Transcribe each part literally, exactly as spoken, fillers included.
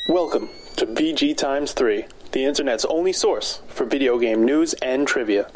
Welcome to V G times three, the internet's only source for video game news and trivia.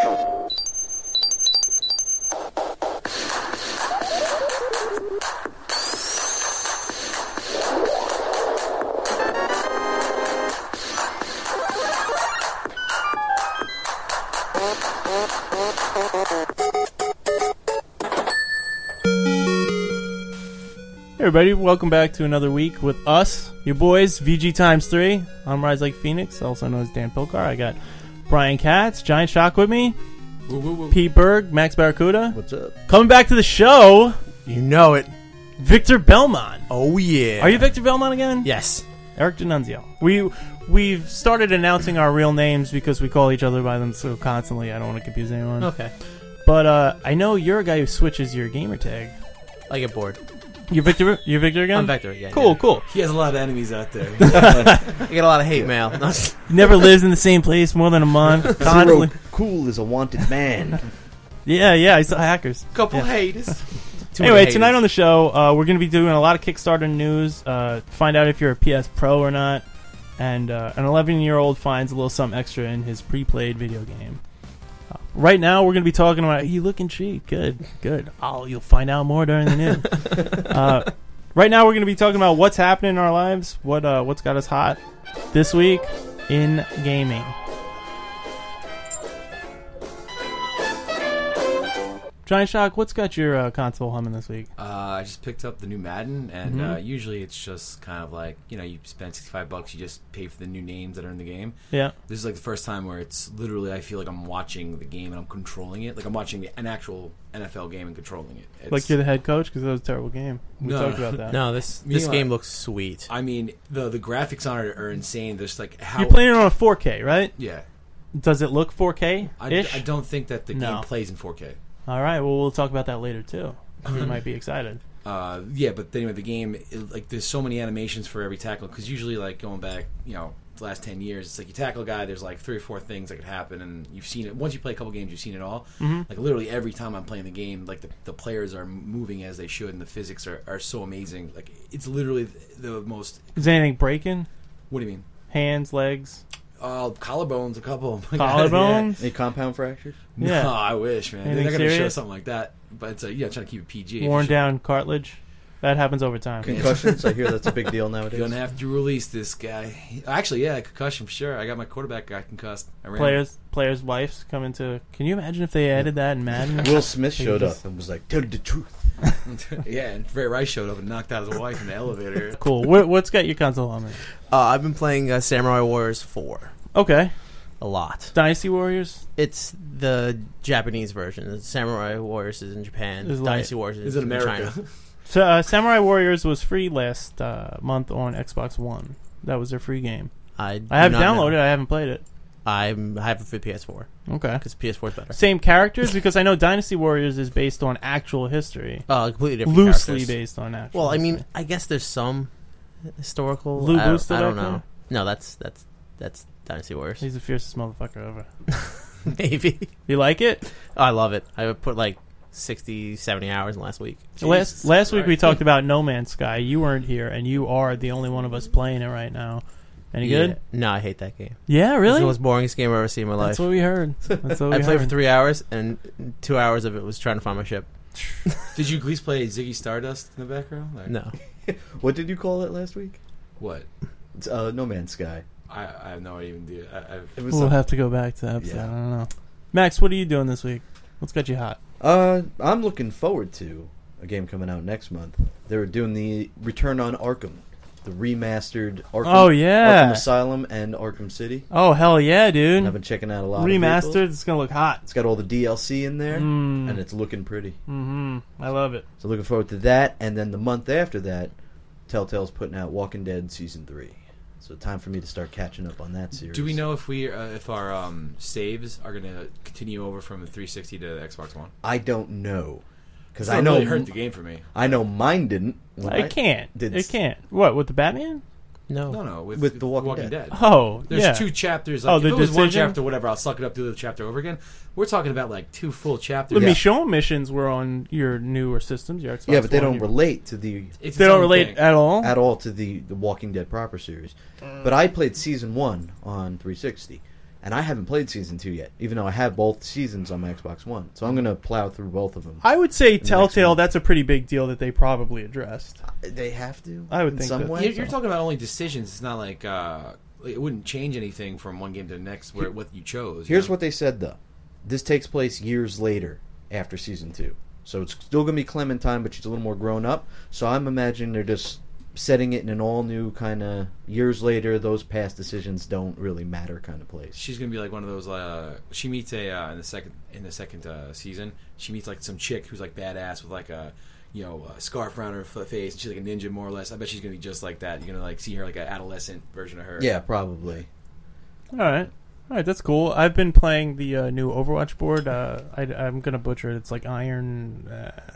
Hey everybody, welcome back to another week with us, your boys, V G times three. I'm Rise Like Phoenix, also known as Dan Pilcar. I got Brian Katz, Giant Shock with me, Woo, woo, woo. Pete Berg, Max Barracuda. What's up? Coming back to the show, You know it. Victor Belmont. Oh, yeah. Are you Victor Belmont again? Yes. Eric D'Annunzio. We, we've started announcing our real names because we call each other by them so constantly. I don't want to confuse anyone. Okay. But uh, I know you're a guy who switches your gamer tag. I get bored. You're Victor, you're Victor again? I'm Vector again. Cool, yeah. cool. He has a lot of enemies out there. I get a lot of hate mail. He never lives in the same place more than a month. Constantly. Zero Cool is a wanted man. Yeah, yeah, I saw hackers. Couple Yeah. haters. Too Anyway, many tonight haters. on the show, uh, we're going to be doing a lot of Kickstarter news. Uh, find out if you're a P S Pro or not. And uh, an eleven-year-old finds a little something extra in his pre-played video game. Uh, right now, we're going to be talking about, you looking cheap. Good, good. Oh, you'll find out more during the news. uh, right now, we're going to be talking about what's happening in our lives, what uh, what's got us hot this week in gaming. Giant Shock, what's got your uh, console humming this week? Uh, I just picked up the new Madden, and Mhm. uh, usually it's just kind of like, you know, you spend sixty-five bucks, you just pay for the new names that are in the game. Yeah. This is like the first time where it's literally, I feel like I'm watching the game and I'm controlling it. Like I'm watching an actual N F L game and controlling it. It's, Like you're the head coach because that was a terrible game. We No. talked about that. No, this Me this and game I- looks sweet. I mean, the the graphics on it are insane. There's like how... You're playing it on a four K, right? Yeah. Does it look four K I, ish? I don't think that the No. game plays in four K. All right. Well, we'll talk about that later too. You might be excited. Uh, yeah, but anyway, the game, it, like, there's so many animations for every tackle, because usually, like, going back, you know, the last ten years, it's like you tackle a guy, there's like three or four things that could happen, and you've seen it. Once you play a couple games, you've seen it all. Mm-hmm. Like, literally every time I'm playing the game, like, the, the players are moving as they should, and the physics are, are so amazing. Like, it's literally the, the most... Is anything breaking? What do you mean? Hands, legs, Uh, collarbones, a couple. collarbones? Any compound fractures? Yeah. No, I wish, man. Anything They're going to show serious? something like that. But it's, uh, yeah, trying to keep it P G. Worn if you down cartilage. That happens over time. Concussions? I hear that's a big deal You're nowadays. going to have to release this guy. Actually, yeah, concussion for sure. I got my quarterback got concussed. I ran Players, players' wives come into. Can you imagine if they added that in Madden? Will Smith They showed just- up and was like, tell you the truth. Yeah, and Ray Rice showed up and knocked out his wife in the elevator. Cool. What, what's got your console humming? Uh, I've been playing uh, Samurai Warriors four Okay. a lot. Dynasty Warriors. It's the Japanese version. The Samurai Warriors is in Japan. Is like- Dynasty Warriors is, Is it in America? China. So, uh, Samurai Warriors was free last uh, month on Xbox One. That was their free game. I, I have do not downloaded. know. I haven't played it. I'm, I have it for P S four Okay. because P S four is better. Same characters because I know Dynasty Warriors is based on actual history, Uh, completely different loosely characters. based on actual. Well, I mean, history. I guess there's some historical. Lou I don't, Boosted I don't out know. there? No, that's that's that's Dynasty Warriors. he's the fiercest motherfucker ever. Maybe. You like it? Oh, I love it. I put like sixty, seventy hours in last week. last last week we Christ. talked about No Man's Sky. You weren't here, and you are the only one of us playing it right now. Any Yeah. good? No, I hate that game. Yeah, It's really? the most boringest game I've ever seen in my life. That's what we heard. That's what we I played heard. for three hours, and two hours of it was trying to find my ship. Did you at least play Ziggy Stardust in the background? Like, No. What did you call it last week? What? It's uh, No Man's Sky. I, I have no idea. I, I, It was We'll some- have to go back to the episode. Yeah. I don't know. Max, what are you doing this week? What's got you hot? Uh, I'm looking forward to a game coming out next month. They're doing the Return on Arkham, the remastered Arkham, Oh, yeah. Arkham Asylum and Arkham City. Oh, hell yeah, dude. And I've been checking out a lot of Remastered. vehicles. It's going to look hot. It's got all the D L C in there, Mm. and it's looking pretty. Mm-hmm. I love it. So looking forward to that. And then the month after that, Telltale's putting out Walking Dead Season three. So time for me to start catching up on that series. do we know if we uh, if our um, saves are going to continue over from the three sixty to the Xbox One? I don't know. Because It's I not know really hurt the game for me. I know mine didn't. when I It can't. did It can't. What, with the Batman? No. No, no, with, With The Walking Dead. Oh, There's yeah. two chapters. Oh, Like, the if it was one decision? chapter, whatever, I'll suck it up, do the chapter over again. We're talking about like two full chapters. The Yeah. Michonne missions were on your newer systems, your Xbox Yeah, but they One, don't your- relate to the It's They its don't own relate thing. at all. at all to the the Walking Dead proper series. But I played season one on three sixty, and I haven't played season two yet, even though I have both seasons on my Xbox One. So I'm gonna plow through both of them. I would say next Telltale. one. That's a pretty big deal that they probably addressed. They have to. I would in think some that- way. You're, you're talking about only decisions. It's not like uh, it wouldn't change anything from one game to the next. Where what you chose. you Here's know? what they said though. This takes place years later after season two, so it's still gonna be Clementine, but she's a little more grown up. So I'm imagining they're just setting it in an all new kind of years later. Those past decisions don't really matter kind of place. She's gonna be like one of those. Uh, she meets a uh, in the second in the second uh, season. She meets like some chick who's like badass with like a you know a scarf around her f- face. She's like a ninja more or less. I bet she's gonna be just like that. You're gonna like see her like an adolescent version of her. Yeah, probably. All right. All right, that's cool. I've been playing the uh, new Overwatch board. Uh, I, I'm gonna butcher it. It's like Iron. Uh,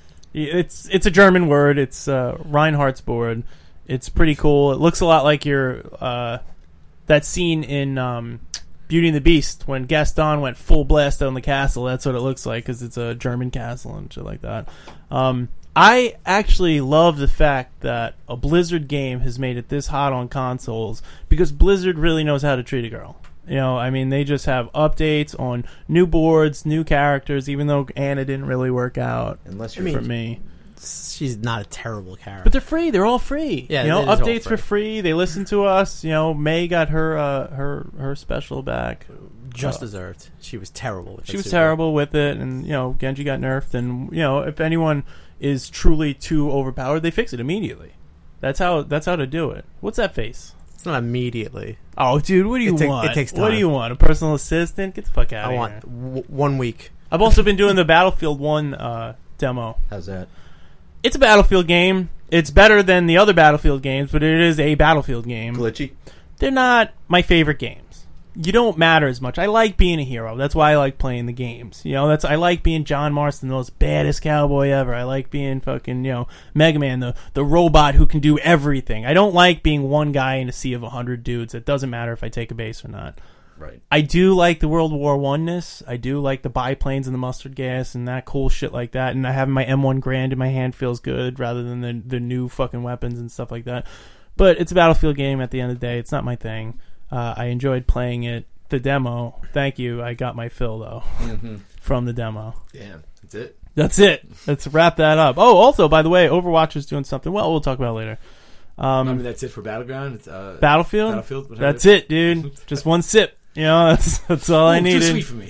it's it's a German word. It's uh, Reinhardt's board. It's pretty cool. It looks a lot like your uh, that scene in um, Beauty and the Beast when Gaston went full blast on the castle. That's what it looks like because it's a German castle and shit like that. Um, I actually love the fact that a Blizzard game has made it this hot on consoles because Blizzard really knows how to treat a girl. You know, I mean, they just have updates on new boards, new characters, even though Anna didn't really work out Unless for you're me. She's not a terrible character. But they're free. They're all free. Yeah, you know, it is all updates free. for free. They listen to us. You know, May got her uh, her her special back. just uh, deserved. She was terrible with She that was super. terrible with it, and you know, Genji got nerfed. And you know, if anyone is truly too overpowered, they fix it immediately. That's how. That's how to do it. What's that face? It's not immediately. Oh, dude, what do you It take- want? it takes What do time. you want? A personal assistant? Get the fuck out I of want here. w- one week. I've also been doing the Battlefield One uh, demo. How's that? It's a Battlefield game. It's better than the other Battlefield games, but it is a Battlefield game. Glitchy. They're not my favorite games. You don't matter as much. I like being a hero. That's why I like playing the games. You know, that's I like being John Marston, the most baddest cowboy ever. I like being fucking, you know, Mega Man, the the robot who can do everything. I don't like being one guy in a sea of a hundred dudes. It doesn't matter if I take a base or not. Right. I do like the World War One-ness. I do like the biplanes and the mustard gas and that cool shit like that. And I having my M one Grand in my hand feels good rather than the the new fucking weapons and stuff like that. But it's a Battlefield game at the end of the day. It's not my thing. Uh, I enjoyed playing it. The demo. Thank you. I got my fill, though, Mm-hmm. from the demo. Damn, that's it. That's it. Let's wrap that up. Oh, also, by the way, Overwatch is doing something. Well, we'll talk about it later. Um, I mean, that's it for Battleground. It's, uh, Battlefield? Battlefield. whatever That's it, dude. Just one sip. You know, that's that's all I Ooh, needed. Too sweet for me.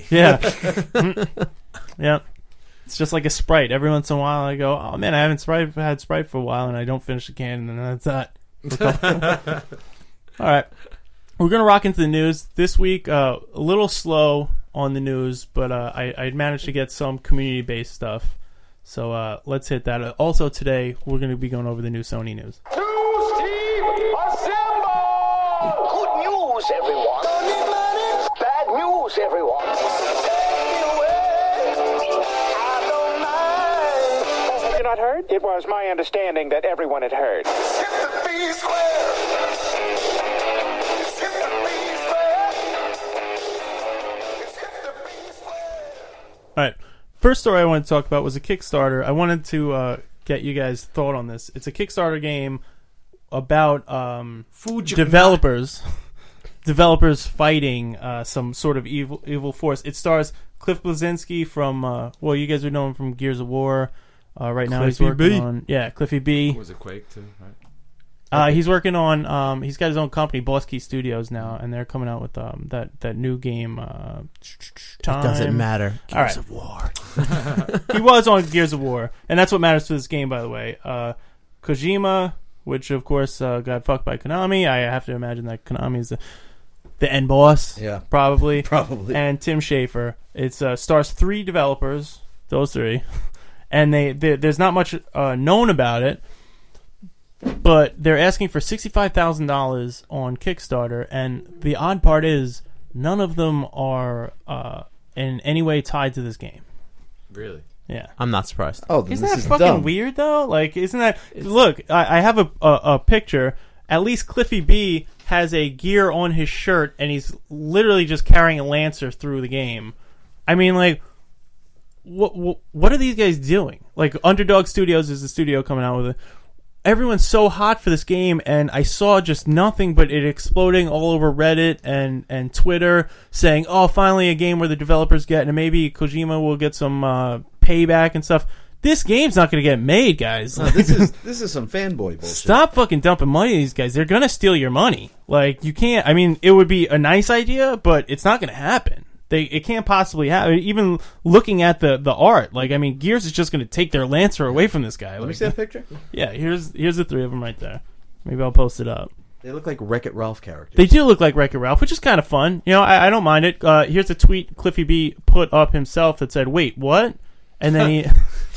Yeah. Yeah. It's just like a Sprite. Every once in a while I go, oh man, I haven't Sprite, had Sprite for a while, and I don't finish the can, and then that's that. All right. We're going to rock into the news. This week, uh, a little slow on the news, but uh, I, I managed to get some community-based stuff. So uh, let's hit that. Uh, also today, we're going to be going over the new Sony news. News team, assemble! Good news, everyone. Bad news, everyone. Have you not heard? It was my understanding that everyone had heard. All right. First story I wanted to talk about was a Kickstarter. I wanted to uh, get you guys' thought on this. It's a Kickstarter game about um, Food developers developers fighting uh, some sort of evil evil force. It stars Cliff Bleszinski from uh, well, you guys would know him from Gears of War. Uh, right now he's Cliffy working B. on yeah, Cliffy B. Was it Quake too? Right. Uh, he's working on. Um, he's got his own company, Boss Key Studios now, and they're coming out with um, that that new game. Uh, It doesn't matter. All right. Gears of War. He was on Gears of War, and that's what matters to this game, by the way. Uh, Kojima, which of course uh, got fucked by Konami. I have to imagine that Konami is the, the end boss, Yeah. probably. Probably. And Tim Schafer. It's uh, stars three developers, those three, and they, they there's not much uh, known about it. But they're asking for sixty-five thousand dollars on Kickstarter, and the odd part is none of them are uh, in any way tied to this game. Really? Yeah. I'm not surprised. Oh, then Isn't this that is fucking dumb. weird, though? Like, isn't that... Look, I, I have a, a, a picture, At least Cliffy B has a gear on his shirt, and he's literally just carrying a Lancer through the game. I mean, like, what what, what are these guys doing? Like, Underdog Studios is the studio coming out with it. Everyone's so hot for this game, and I saw just nothing but it exploding all over Reddit and, and Twitter, saying, oh, finally a game where the developers get, and maybe Kojima will get some uh, payback and stuff. This game's not going to get made, guys. No, this is this is some fanboy bullshit. Stop fucking dumping money on these guys. They're going to steal your money. Like, you can't, I mean, it would be a nice idea, but it's not going to happen. They It can't possibly happen. Even looking at the, the art, like, I mean, Gears is just going to take their Lancer away from this guy. Let like, me see that picture. Yeah, here's here's the three of them right there. Maybe I'll post it up. They look like Wreck-It Ralph characters. They do look like Wreck-It Ralph, which is kind of fun. You know, I, I don't mind it. Uh, here's a tweet Cliffy B put up himself that said, wait, what? And then he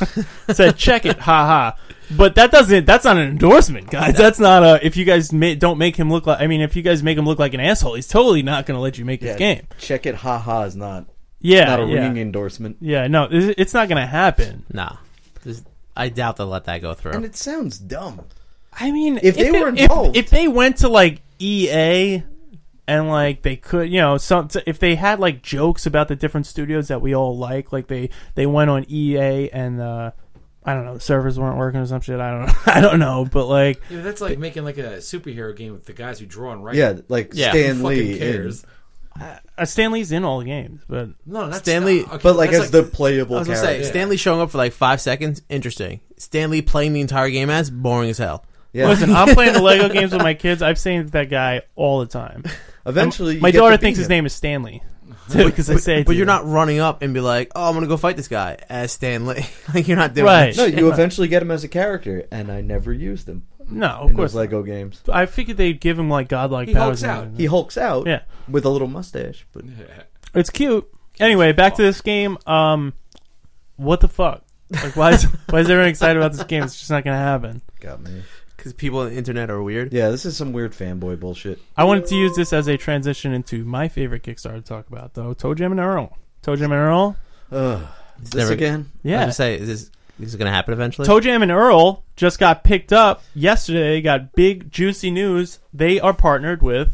said, check it, haha. But that doesn't, that's not an endorsement, guys. That's not a, if you guys ma- don't make him look like, I mean, if you guys make him look like an asshole, he's totally not going to let you make Yeah, this game. Check it, haha is not, Yeah. not a yeah. ringing endorsement. Yeah, no, it's it's not going to happen. Nah. This- I doubt they'll let that go through. And it sounds dumb. I mean, If they it- were if, involved- if they went to like E A and like they could, you know, some if they had like jokes about the different studios that we all like, like they they went on E A and uh, I don't know, the servers weren't working or some shit. I don't know, I don't know, but like, Yeah, that's like making like a superhero game with the guys who draw and write. Yeah, like Yeah. Stan Who Lee. fucking cares? uh, Stan Lee's in all the games, but No, that's Stanley- okay, But like that's as the playable I was gonna character. say, Stanley showing up for like five seconds, interesting. Stanley playing the entire game as boring as hell. Yeah. listen, I'm playing the Lego games with my kids. I've seen that guy all the time. Eventually, you my get daughter to beat thinks his him. name is Stanley because I say it But to you're her. not running up and be like, "Oh, I'm gonna go fight this guy as Stanley." Like you're not doing Right. that. No, you eventually get him as a character, and I never used him No, of in course. those Lego games. I figured they'd give him like godlike He powers. hulks and out. everything. He hulks out Yeah. with a little mustache, but It's cute. Anyway, back to this game. Um, what the fuck? Like, why is why is everyone excited about this game? It's just not gonna happen. got me. Because people on the internet are weird. Yeah, this is some weird fanboy bullshit. I wanted to use this as a transition into my favorite Kickstarter to talk about, though. Toe Jam and Earl. Toe Jam and Earl. Ugh. This Never- again? I was Yeah. gonna say, is this, this is gonna happen eventually? Toe Jam and Earl just got picked up yesterday. Got big juicy news. They are partnered with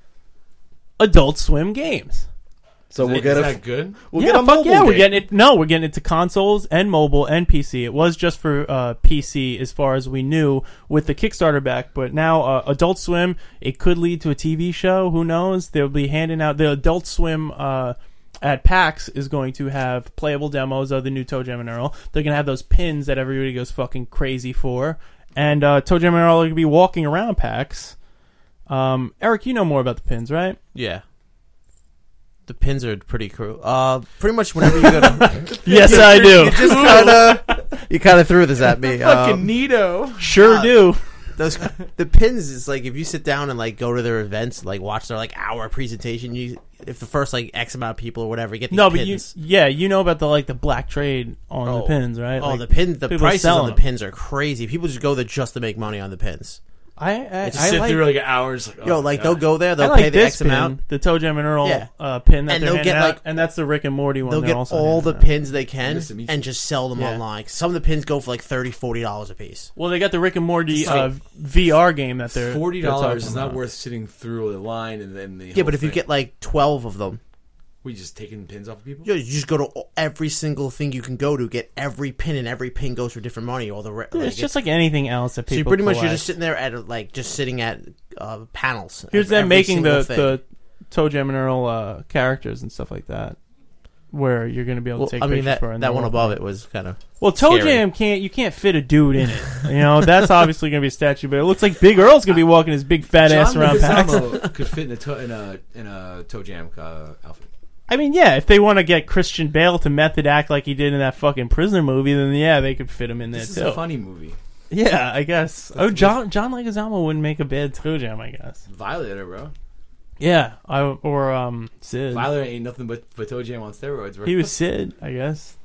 Adult Swim Games. So Is we'll it- get is a that good? we'll yeah, get a fuck mobile yeah, we're game. getting it. No, we're getting it to consoles and mobile and P C. It was just for uh, P C as far as we knew with the Kickstarter back, but now uh, Adult Swim, it could lead to a T V show. Who knows? They'll be handing out the Adult Swim uh, at PAX is going to have playable demos of the new Toe Jam and Earl. They're gonna have those pins that everybody goes fucking crazy for, and uh, Toe Jam and Earl are gonna be walking around PAX. Um, Eric, you know more about the pins, right? Yeah. The pins are pretty cool. Uh, pretty much whenever you go to, Yes, I do. you just kind of, you kind of threw this at me. Um, neato. Sure Uh, do. those the pins is like if you sit down and like go to their events, like watch their like hour presentation. You if the first like X amount of people or whatever get these No, but you, pins. yeah, you know about the like the black trade on the Oh. pins, right? Oh, Like, the pin, the people prices sell on the them. pins are crazy. People just go there just to make money on the pins. I, I, Just I sit like, through like hours. Like, Yo, oh, like God. they'll go there, I they'll like pay the this X pin, amount, the Toe Jam and Earl Yeah. uh, pin that And they're they'll handing get, out, like- and that's the Rick and Morty one. they'll they're get also all the handing out. pins they can Nice to meet and you. just sell them Yeah. online. Some of the pins go for like thirty dollars, forty dollars a piece. Well, they got the Rick and Morty It's like uh, V R game that they're Forty they're dollars talking is not about. worth sitting through the line and then the. Yeah, whole but if you thing. get like twelve of them, we just taking pins off of people. you, know, you just go to every single thing you can go to, get every pin, and every pin goes for different money. All the re- Dude, like, it's just like anything else that so you people. pretty much you're collect. just sitting there at like just sitting at uh, panels. Here's of them every making single the thing. the Toe Jam and Earl uh, characters and stuff like that, where you're going to be able Well, to take I mean pictures that for. and that they'll one walk above around. it was kind of Well, Toe scary. Jam can't you can't fit a dude in it. You know that's obviously going to be a statue, but it looks like Big Earl's going to be walking his big fat ass John around PAX. Leguizamo could fit in a toe, in a in a toe jam uh, outfit. I mean, yeah, if they want to get Christian Bale to method act like he did in that fucking Prisoner movie, then yeah, they could fit him in there This is too. a funny movie. Yeah, I guess. Oh, John John Leguizamo wouldn't make a bad Toe Jam, I guess. Violator, bro. Yeah, I, or um, Sid. Violator ain't nothing but, but toe jam on steroids, bro. He was Sid, I guess.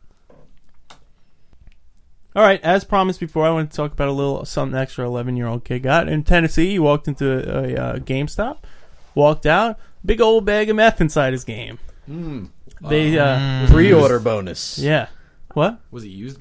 All right, as promised before, I want to talk about a little something extra eleven-year-old kid got. In Tennessee, he walked into a, a, a GameStop, walked out, big old bag of meth inside his game. Mm. They, uh, Pre-order bonus. yeah. What? Was it used game?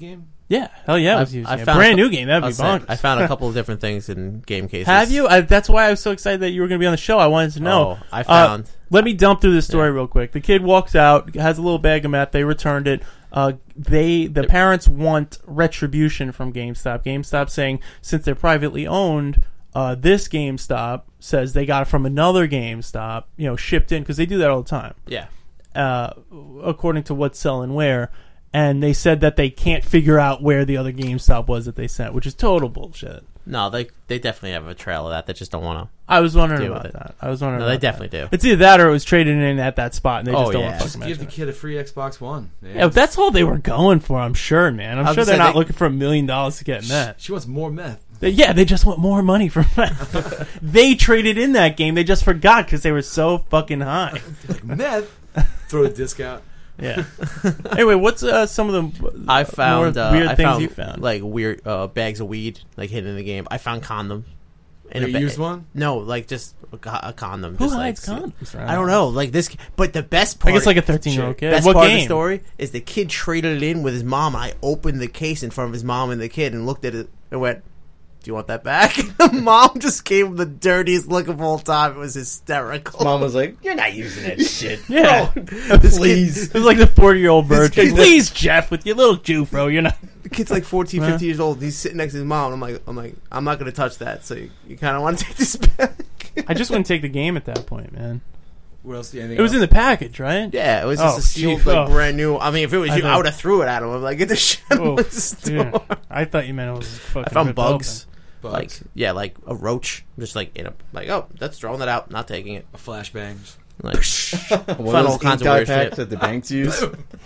Yeah, hell yeah, I was I- using I it. found Brand a- new game. That'd I be was bonkers. saying, I found a couple of different things in game cases. Have you? I, that's why I was so excited that you were going to be on the show. I wanted to know. Oh, I found. Uh, let me dump through this story Yeah. real quick. The kid walks out, has a little bag of meth. They returned it. Uh, they, the parents want retribution from GameStop. GameStop saying since they're privately owned, uh, this GameStop says they got it from another GameStop. You know, shipped in because they do that all the time. yeah. Uh, according to what's selling where. And they said that they can't figure out where the other GameStop was that they sent, which is total bullshit. No, they they definitely have a trail of that. They just don't want to. I was wondering Deal about with it. that. I was wondering. No, they about definitely that. do. It's either that or it was traded in at that spot, and they Oh, just don't yeah. want to Just fucking give mention the it. kid a free Xbox One. Yeah. Yeah, that's all they were going for. I'm sure, man. I'm I was sure gonna they're say not they- looking for a million dollars to get meth. She wants more meth. They- yeah, they just want more money from meth. They traded in that game. They just forgot because they were so fucking high. Like, meth. Throw a disc out. Yeah. Anyway, what's uh, some of the I found more uh, weird I things found, you found? like weird uh, bags of weed like hidden in the game. I found condoms. In You ba- used one? No, like just a, co- a condom. Who just hides like, condoms around? I don't know. Like this, but the best part. I guess like a thirteen-year-old kid. Best What part of the game? story is the kid traded it in with his mom. I opened the case in front of his mom and the kid and looked at it and went, "Do you want that back?" The mom just gave him the dirtiest look of all time. It was hysterical. Mom was like, "You're not using that shit." Yeah. Please. It was like the forty-year-old virgin. kid- Please, Jeff, with your little Jufro, you're not... The kid's like fourteen, Huh? fifteen years old. He's sitting next to his mom. I'm like, I'm like, I'm not going to touch that. So you, you kind of want to take this back? I just wouldn't take the game at that point, man. What else? Anything It was else? in the package, right? Yeah, it was just Oh, a sealed, gee, like oh. brand new. I mean, if it was I you, thought- I would have threw it at him. I'm like, get the shit out Oh, of the store. yeah. I thought you meant it was fucking I found ripped bugs. Bugs. Like, yeah, like a roach. Just like, in a, like, oh, that's throwing that out. Not taking it. a flashbangs. Like, One Found of all those kinds ink of dye weird packs shit. that the banks use.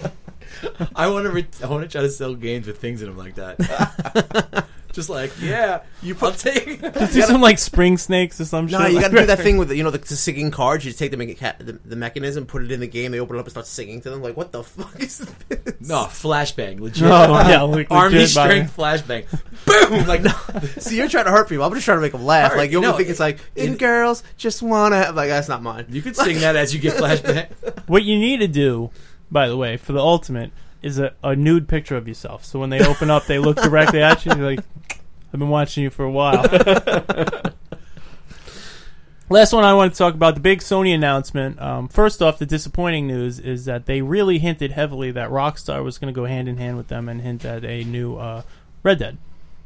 I want to. Re- I want to try to sell games with things in them like that. Just like, yeah, you I'll take. Just do some like spring snakes or some shit. no, you like got to do that that. thing with, you know, the, the singing cards. You just take the, mecha- the, the mechanism, put it in the game, they open it up and start singing to them. Like, what the fuck is this? No, flashbang, legit. No, yeah, like, Army legit, buddy. strength flashbang. Boom! Like, no. See, you're trying to hurt people. I'm just trying to make them laugh. Hurt. Like, you only No, think it's like, it- and girls just want to have, like, that's not mine. You could sing that as you get flashbang. What you need to do, by the way, for the ultimate, is a, a nude picture of yourself. So when they open up, they look directly at you. You're like, I've been watching you for a while. Last one I want to talk about, the big Sony announcement. Um, first off, the disappointing news is that they really hinted heavily that Rockstar was going to go hand in hand with them and hint at a new uh, Red Dead.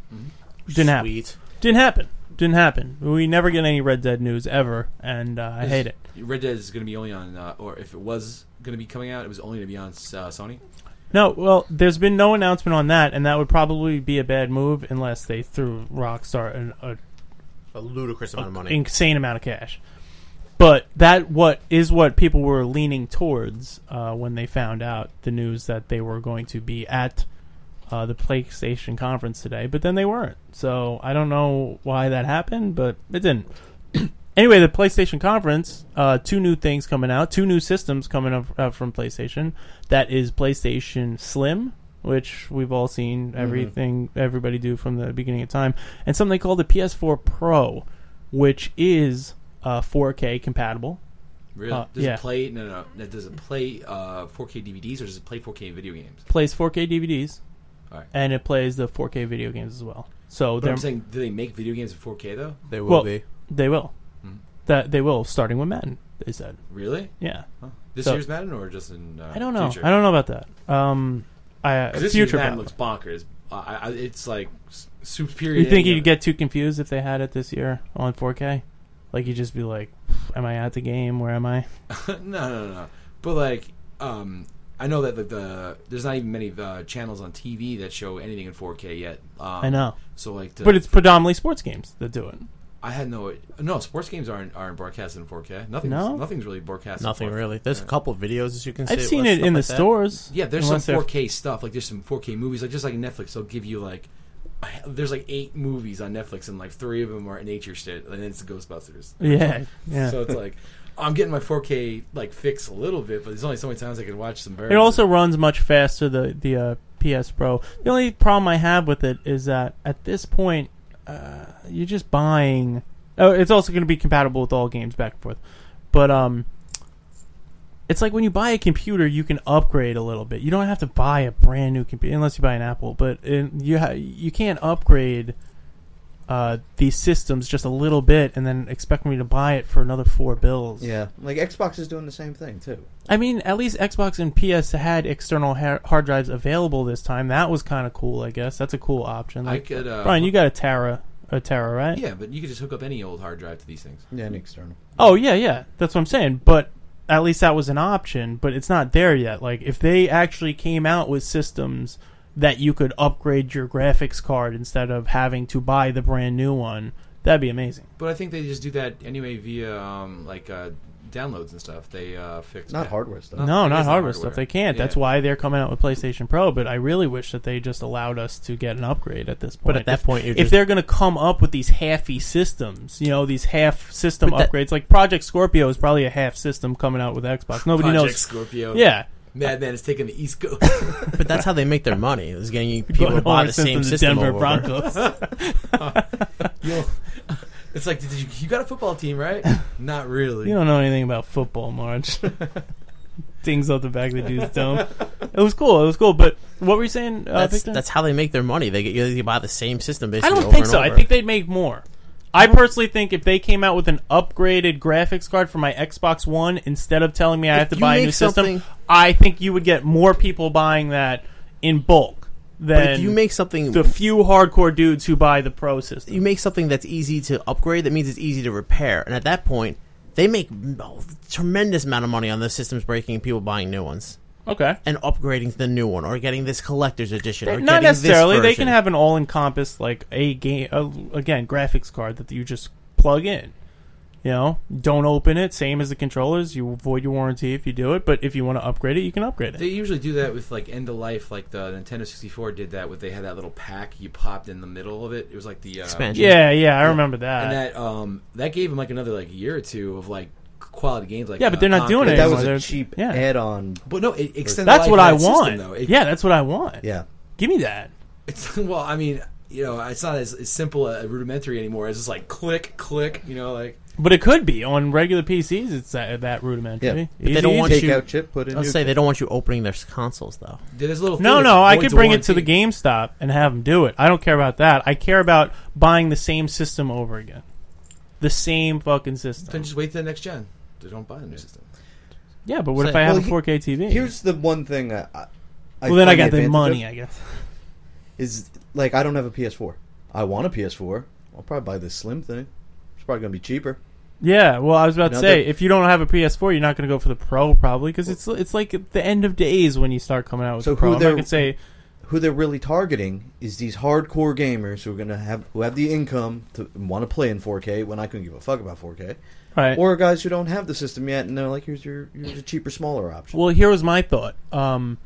Didn't happen. Sweet. Didn't happen. Didn't happen. We never get any Red Dead news ever, and uh, I hate it. Red Dead is going to be only on, uh, or if it was going to be coming out, it was only going to be on uh, Sony. No, well, there's been no announcement on that, and that would probably be a bad move unless they threw Rockstar an a, A ludicrous amount of money. insane amount of cash. But that what is what people were leaning towards uh, when they found out the news that they were going to be at uh, the PlayStation conference today. But then they weren't, so I don't know why that happened, but it didn't. Anyway, the PlayStation conference, uh, two new things coming out, two new systems coming up uh, from PlayStation. That is PlayStation Slim, which we've all seen everything everybody do from the beginning of time, and something called the P S four Pro, which is uh, four K compatible. Really? Uh, does yeah. it play? No, no, no. Does it play uh, four K D V Ds or does it play four K video games? Plays four K D V Ds, All right. and it plays the four K video games as well. So But they're I'm saying, do they make video games in four K though? They will well, be. they will. Hmm. That they will, starting with Madden. They said, Really? yeah. Huh. This So- year's Madden or just in uh, I don't know. future? I don't know about that. Um, I 'Cause this year's future. Madden probably. looks bonkers. Uh, I, I, it's like s- superior. You to think any you'd other- get too confused if they had it this year on four K? Like you'd just be like, "Am I at the game? Where am I?" no, no, no, no. But like, um, I know that the, the there's not even many uh, channels on T V that show anything in four K yet. Um, I know, So like, the, but it's predominantly sports games that do it. I had no no sports games aren't aren't broadcasted in four K. Nothing's No? nothing's really broadcasted. Nothing in four K. really. There's a couple of videos as you can see. I've seen with it stuff in the like that. stores. Yeah, there's unless some they're- four K stuff. Like there's some four K movies. Like just like Netflix, they'll give you like there's like eight movies on Netflix, and like three of them are nature shit, and then it's the Ghostbusters. Yeah, yeah. So it's like I'm getting my four K like fix a little bit, but there's only so many times I can watch some birds. It also runs much faster, the the uh, P S Pro. The only problem I have with it is that at this point, uh, you're just buying. Oh, it's also going to be compatible with all games back and forth, but um, it's like when you buy a computer, you can upgrade a little bit. You don't have to buy a brand new computer unless you buy an Apple, but in, you ha- you can't upgrade uh, these systems just a little bit and then expect me to buy it for another four bills. Yeah, like Xbox is doing the same thing too. I mean, at least Xbox and P S had external ha- hard drives available this time. That was kind of cool, I guess. That's a cool option. Like, I could, uh, Brian, you got a Tera, a Tera, right? Yeah, but you could just hook up any old hard drive to these things. Yeah, and external. Oh yeah, yeah. That's what I'm saying. But at least that was an option. But it's not there yet. Like if they actually came out with systems that you could upgrade your graphics card instead of having to buy the brand new one, that'd be amazing. But I think they just do that anyway via um, like uh, downloads and stuff. They uh, fix Not that. hardware stuff. No, it not is hardware stuff. They can't. Yeah. That's why they're coming out with PlayStation Pro. But I really wish that they just allowed us to get an upgrade at this point. But at that if, point, you're if just- they're going to come up with these halfy systems, you know, these half system But that- upgrades, like Project Scorpio is probably a half system coming out with Xbox. Nobody Project knows. Scorpio. Yeah. Madman is taking the East Coast. But that's how they make their money. Is getting people to Going buy over the same since the system Denver over. Broncos. Yo, it's like, did you, you got a football team, right? Not really. You don't know anything about football, Marge. Dings up the back of the dude's dome. It was cool. It was cool. But what were you saying, uh, That's Victor? that's how they make their money. They get you, you buy the same system I basically. don't over think and so. I over. think they'd make more. I personally think if they came out with an upgraded graphics card for my Xbox One instead of telling me I If have to you buy a make new system, something- I think you would get more people buying that in bulk But than if you make something, the few hardcore dudes who buy the Pro system. you make something that's easy to upgrade. That means it's easy to repair. And at that point, they make a tremendous amount of money on the systems breaking and people buying new ones Okay. and upgrading to the new one or getting this collector's edition. Or Not getting this necessarily. They version. can have an all-encompassed, like, a game, uh, again, graphics card that you just plug in. You know, don't open it. Same as the controllers. You avoid your warranty if you do it. But if you want to upgrade it, you can upgrade it. They usually do that with like end of life, like the Nintendo sixty-four did that. With they had that little pack you popped in the middle of it. It was like the uh, Expansion. Yeah, yeah, I remember that. and that um that gave them like another like year or two of like quality games. Like Yeah, but uh, they're not doing Conquer. it That anymore. was They're- a cheap yeah. add-on. But no, it extended. That's the what life I of that want. System, though. It, Yeah, that's what I want. Yeah. Give me that. It's, well, I mean, you know, it's not as, as simple a rudimentary anymore. It's just like click, click. You know, like But it could be on regular P Cs. It's that, that rudimentary. Yeah. But they Easy, don't want easy. you- Take out chip, put in Let's new say chip. they don't want you opening their consoles though. there's a little. No, thing no, that I voids could a bring it to the warranty. GameStop and have them do it. I don't care about that. I care about buying the same system over again. The same fucking Then system. just wait till the next gen. They don't buy the new system. Yeah, but what So- if I have Well, a he- four K T V? Here's the one thing I, I, I well, then I find got the advantage money, of I guess. Is like I don't have a P S four. I want a P S four. I'll probably buy this slim thing. It's probably gonna be cheaper. Yeah, well, I was about to No, say, that- if you don't have a P S four, you're not going to go for the Pro probably because it's it's like at the end of days when you start coming out with So the Pro. who I'm they're- not going to say, Who they're really targeting is these hardcore gamers who are gonna have who have the income to want to play in four K when I couldn't give a fuck about four K, right. or guys who don't have the system yet and they're like, here's your here's a cheaper, smaller option. Well, here was my thought. Um,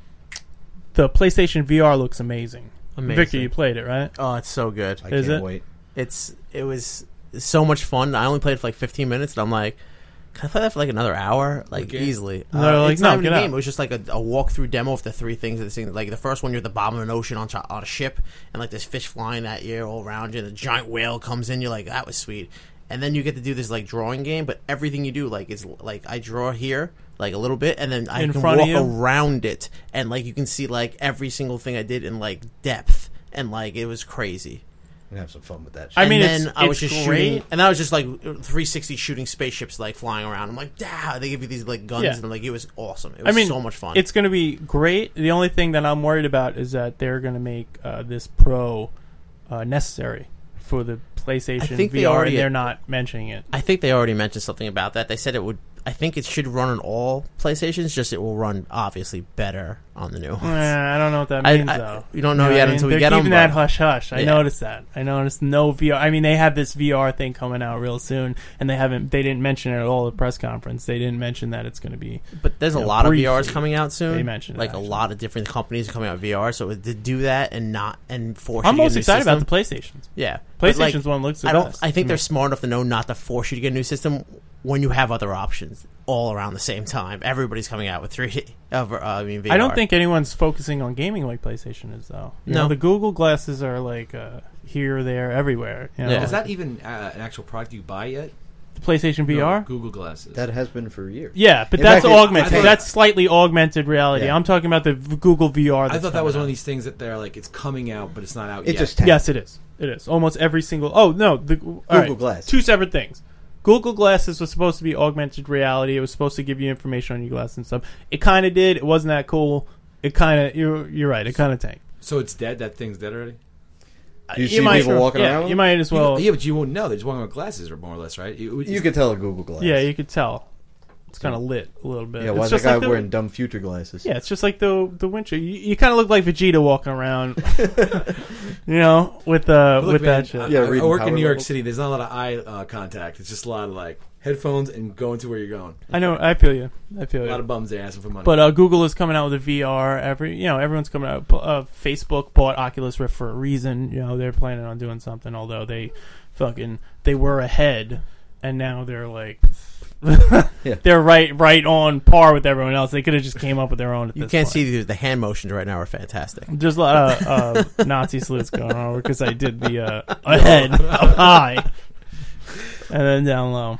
the PlayStation V R looks amazing. Amazing. Victor, you played it, right? Oh, it's so good. I is can't it? wait. It's it was so much fun. I only played for like fifteen minutes, and I'm like, can I play that for like another hour? Like Okay. easily. No, they're like, it's no, not even get a game. out. It was just like a, a walkthrough demo of the three things that thing. Like the first one, you're at the bottom of an ocean on, cho- on a ship, and like there's fish flying at you all around you. And a giant whale comes in. You're like, that was sweet. And then you get to do this like drawing game, but everything you do like is like I draw here like a little bit, and then I In can front of walk you? around it, and like you can see like every single thing I did in like depth, and like it was crazy. I'm gonna have some fun with that. Shit. I mean, and it's- then I was it's just great. shooting, and I was just like three sixty shooting spaceships like flying around. I'm like, "Dah!" They give you these like guns, Yeah. and like it was awesome. It I was mean, so much fun. It's going to be great. The only thing that I'm worried about is that they're going to make uh, this Pro uh, necessary for the PlayStation I think they V R, already- and they're not mentioning it. I think they already mentioned something about that. They said it would. I think it should run on all PlayStations. Just it will run obviously better on the new ones. Eh, I don't know what that I- means, I- though. you don't know what yet I mean? until we they're get 'em, keeping that but- hush hush. I Yeah. noticed that. I noticed no V R. I mean, they have this V R thing coming out real soon, and they haven't. They didn't mention it at all at the press conference. They didn't mention that it's going to be. But there's a You know, lot of briefly, V Rs coming out soon. they mentioned it, like actually. a lot of different companies coming out with V R. So to do that and not and force I'm you to most get a new excited system, about the PlayStations. yeah. But, like, PlayStation's one looks the I don't. best. I think to they're me. smart enough to know not to force you to get a new system when you have other options all around the same time. Everybody's coming out with three D. Uh, I mean, V R. I don't think anyone's focusing on gaming like PlayStation is, though. You No. know, the Google glasses are like uh, here, there, everywhere. You know? Yeah. Is that even uh, an actual product you buy yet? PlayStation V R? No, Google Glasses. That has been for years. Yeah, but In that's fact, it- augmented. I thought- That's slightly augmented reality. Yeah. I'm talking about the v- Google V R. I that's thought that was coming one of out. these things that they're like, it's coming out, but it's not out It yet. just tanked. Yes, it is. It is. Almost every single... Oh, no. The, Google Google Glass. Two separate things. Google Glasses was supposed to be augmented reality. It was supposed to give you information on your glasses and stuff. It kind of did. It wasn't that cool. It kind of... You're, you're right. It kind of tanked. So it's dead? That thing's dead already? Do you see people walking yeah, around with You them? might as well... yeah, but you won't know. They're just walking with glasses, or more or less, right? It- it's- You could tell a Google Glass. Yeah, you could tell. It's kind of lit a little bit. Yeah, It's why is that just guy like the- wearing dumb future glasses? Yeah, it's just like the the winter. You, you kind of look like Vegeta walking around, you know, with uh Look, with man, that shit. I, Yeah, I- I reading work in power New York levels. City. There's not a lot of eye uh, contact. It's just a lot of like headphones and going to where you're going. I know. I feel you. I feel A lot you. of bums there asking for money. But uh, Google is coming out with a V R. Every you know, everyone's coming out. Uh, Facebook bought Oculus Rift for a reason. You know, they're planning on doing something. Although they fucking they were ahead, and now they're like. Yeah. They're right, right on par with everyone else. They could have just came up with their own. At You this can't point. see the, the hand motions right now are fantastic. There's a lot of uh, Nazi salutes going on because I did the uh, ahead up high and then down low.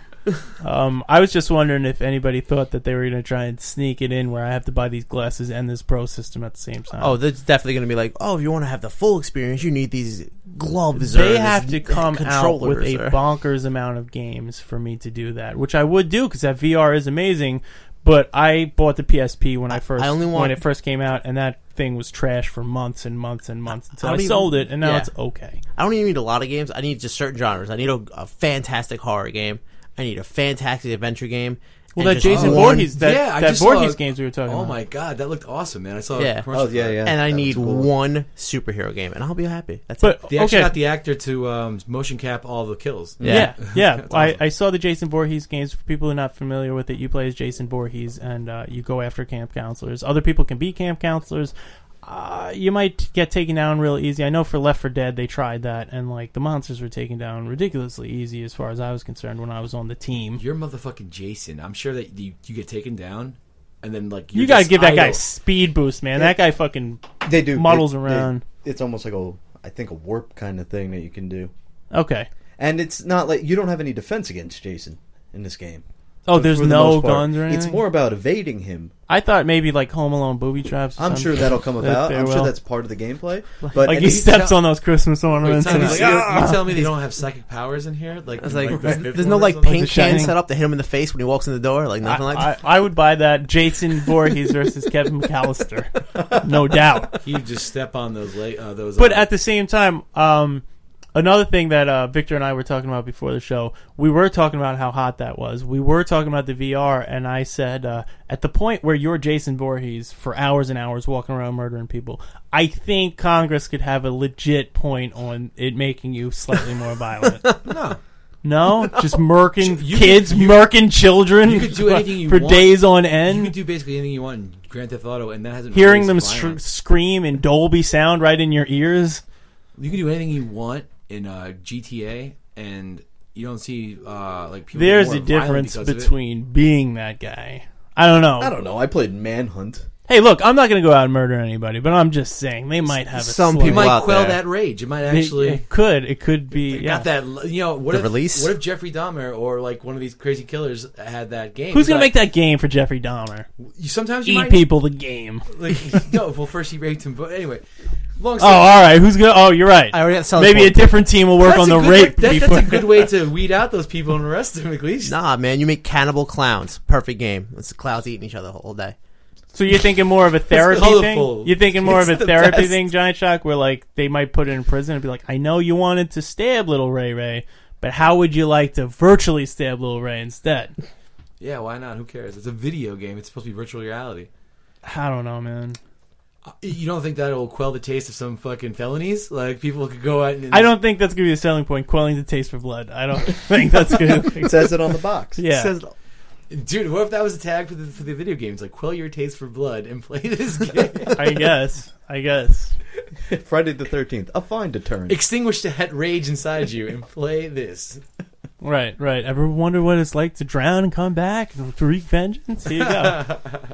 Um, I was just wondering if anybody thought that they were going to try and sneak it in where I have to buy these glasses and this Pro system at the same time. Oh, that's definitely going to be like, oh, if you want to have the full experience, you need these gloves. they or have this to come out with controllers a or- bonkers amount of games for me to do that, which I would do because that V R is amazing. But I bought the P S P when I, I- first I only want- when it first came out, and that thing was trash for months and months and months until I, don't even- sold it, and now yeah. it's okay. I don't even need a lot of games. I need just certain genres. I need a, a fantastic horror game. I need a fantastic adventure game. Well, and that just Jason one- Voorhees, that, Yeah, I that just Voorhees saw- games we were talking oh about. my god, that looked awesome, man! I saw. Yeah. A commercial Oh, for yeah, that. yeah. And I That need was cool. one superhero game, and I'll be happy. That's But it. They actually okay, got the actor to um, motion cap all the kills. yeah, Yeah. yeah. That's I, awesome. I saw the Jason Voorhees games. For people who are not familiar with it, you play as Jason Voorhees, and uh, you go after camp counselors. Other people can be camp counselors. Uh, you might get taken down real easy. I know for Left four Dead they tried that, and like the monsters were taken down ridiculously easy as far as I was concerned when I was on the team. You're motherfucking Jason. I'm sure that you, you get taken down, and then like you're You gotta just give that guy idle. speed boost, man. That guy fucking They do muddles they- they- around. it's almost like a, I think, a warp kind of thing that you can do, Okay. and it's not like you don't have any defense against Jason in this game. Oh, For- there's for the no most part. guns or anything. It's more about evading him. I thought maybe like Home Alone booby traps. Or I'm something. sure that'll come That about. they I'm will. sure that's part of the gameplay. But like at he least- steps on those Christmas Wait, ornaments. tell and me, he's you, like, you "Ah!" tell me they don't have psychic powers in here? Like, It's like, like there's, the fifth there's no one or like something? paint The can Shining. set up to hit him in the face when he walks in the door. Like nothing like I, that. I, I would buy that Jason Voorhees versus Kevin McAllister, no doubt. You just step on those. La- uh, those. But uh, at the same time, um, another thing that uh, Victor and I were talking about before the show, we were talking about how hot that was. We were talking about the V R, and I said uh, at the point where you're Jason Voorhees for hours and hours walking around murdering people, I think Congress could have a legit point on it making you slightly more violent. no. No, just murking You kids, could- you- murking children you could do anything you for want. days on You end. can do basically anything you want in Grand Theft Auto, and that hasn't. Hearing raised them violence. sh- scream in Dolby sound right in your ears. You can do anything you want in uh, G T A, and you don't see uh, like people. There's more a violent difference because of it. between being that guy. I don't know. I don't know. I played Manhunt. Hey, look, I'm not going to go out and murder anybody, but I'm just saying they might have a Some slight- It people might out quell there. that rage. It might It, actually. it could. It could be. Yeah. Got that, you know. What The if release? What if Jeffrey Dahmer or like one of these crazy killers had that game? Who's going to Like, make that game for Jeffrey Dahmer? You, sometimes you Eat might people the game. like no. Well, first he raped him, but anyway. Long Oh, story- all right. Who's going to... Oh, you're right. I already got selling Maybe a point. different team will work That's on a the good rape way- that- before... That's a good way to weed out those people and arrest them at least. Nah, man, you make cannibal clowns. Perfect game. It's the clowns eating each other all day. So you're thinking more of a therapy colorful. thing? You're thinking more of a It's the therapy best. thing, Giant Shock, where like they might put it in prison and be like, I know you wanted to stab little Ray Ray, but how would you like to virtually stab little Ray instead? Yeah, why not? Who cares? It's a video game. It's supposed to be virtual reality. I don't know, man. Uh, You don't think that will quell the taste of some fucking felonies? Like people could go out and I don't think that's gonna be a selling point. Quelling the taste for blood. I don't think that's gonna. It says it on the box. Yeah. Says- Dude, what if that was a tag for the for the video games? Like quell your taste for blood and play this game. I guess. I guess. Friday the thirteenth. A fine deterrent. Extinguish that rage inside you and play this. Right. Right. Ever wonder what it's like to drown and come back and to wreak vengeance? Here you go.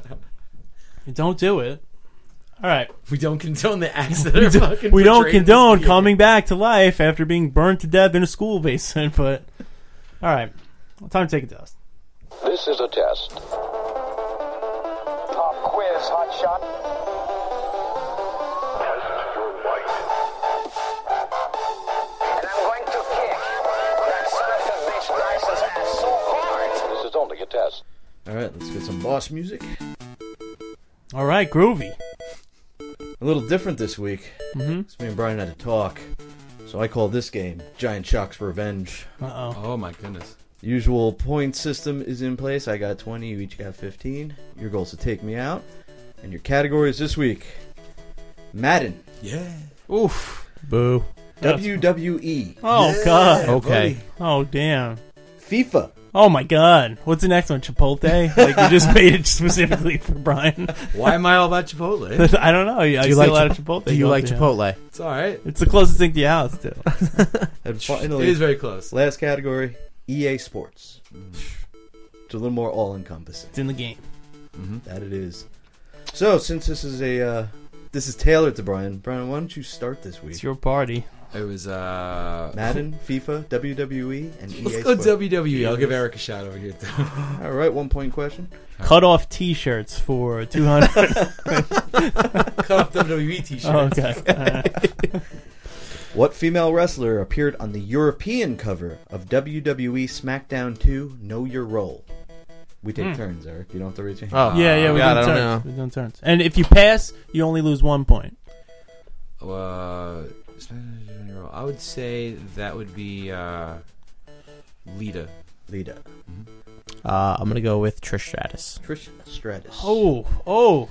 Don't do it. All right. We don't condone the acts that are fucking. We don't portrayed in this condone video coming back to life after being burned to death in a school basement, but all right. Time to take a test. This is a test. Pop quiz, hot shot. Test your might. And I'm going to kick that son of a bitch Bryson's ass so hard. This is only a test. All right, let's get some boss music. All right, groovy. A little different this week. Mm-hmm. It's me and Brian had to talk. So I call this game Giant Shock's Revenge. Uh-oh. Oh my goodness. Usual point system is in place. I got twenty, you each got fifteen. Your goal is to take me out. And your categories this week: Madden, Yeah. Oof. Boo. W W E, Oh, God. Okay. Oh, damn. FIFA, Oh, my God. What's the next one? Chipotle? Like, you just made it specifically for Brian. Why am I all about Chipotle? I don't know. I Do see you like a lot Chip- of Chipotle. Do you going like to him. Chipotle? It's all right. It's the closest thing to your house, too. and It finally, is very close. last category, E A Sports. It's a little more all-encompassing. It's in the game. That it is. So, since this is a uh, this is tailored to Brian, Brian, why don't you start this week? It's your party. It was uh. Madden, FIFA, W W E, and E A Let's go Sports. W W E. I'll give Eric a shot over here. Too. All right, one point question. Cut off T-shirts for two hundred. Cut off W W E t-shirt. Oh, okay. All right. What female wrestler appeared on the European cover of W W E SmackDown two Know Your Role? We take Hmm. turns, Eric. You don't have to raise your hand. Oh, Yeah, yeah, we're God, doing I don't turns. know. We're doing turns. And if you pass, you only lose one point. Uh, I would say that would be uh, Lita. Lita. Uh, I'm gonna go with Trish Stratus. Trish Stratus. Oh, oh.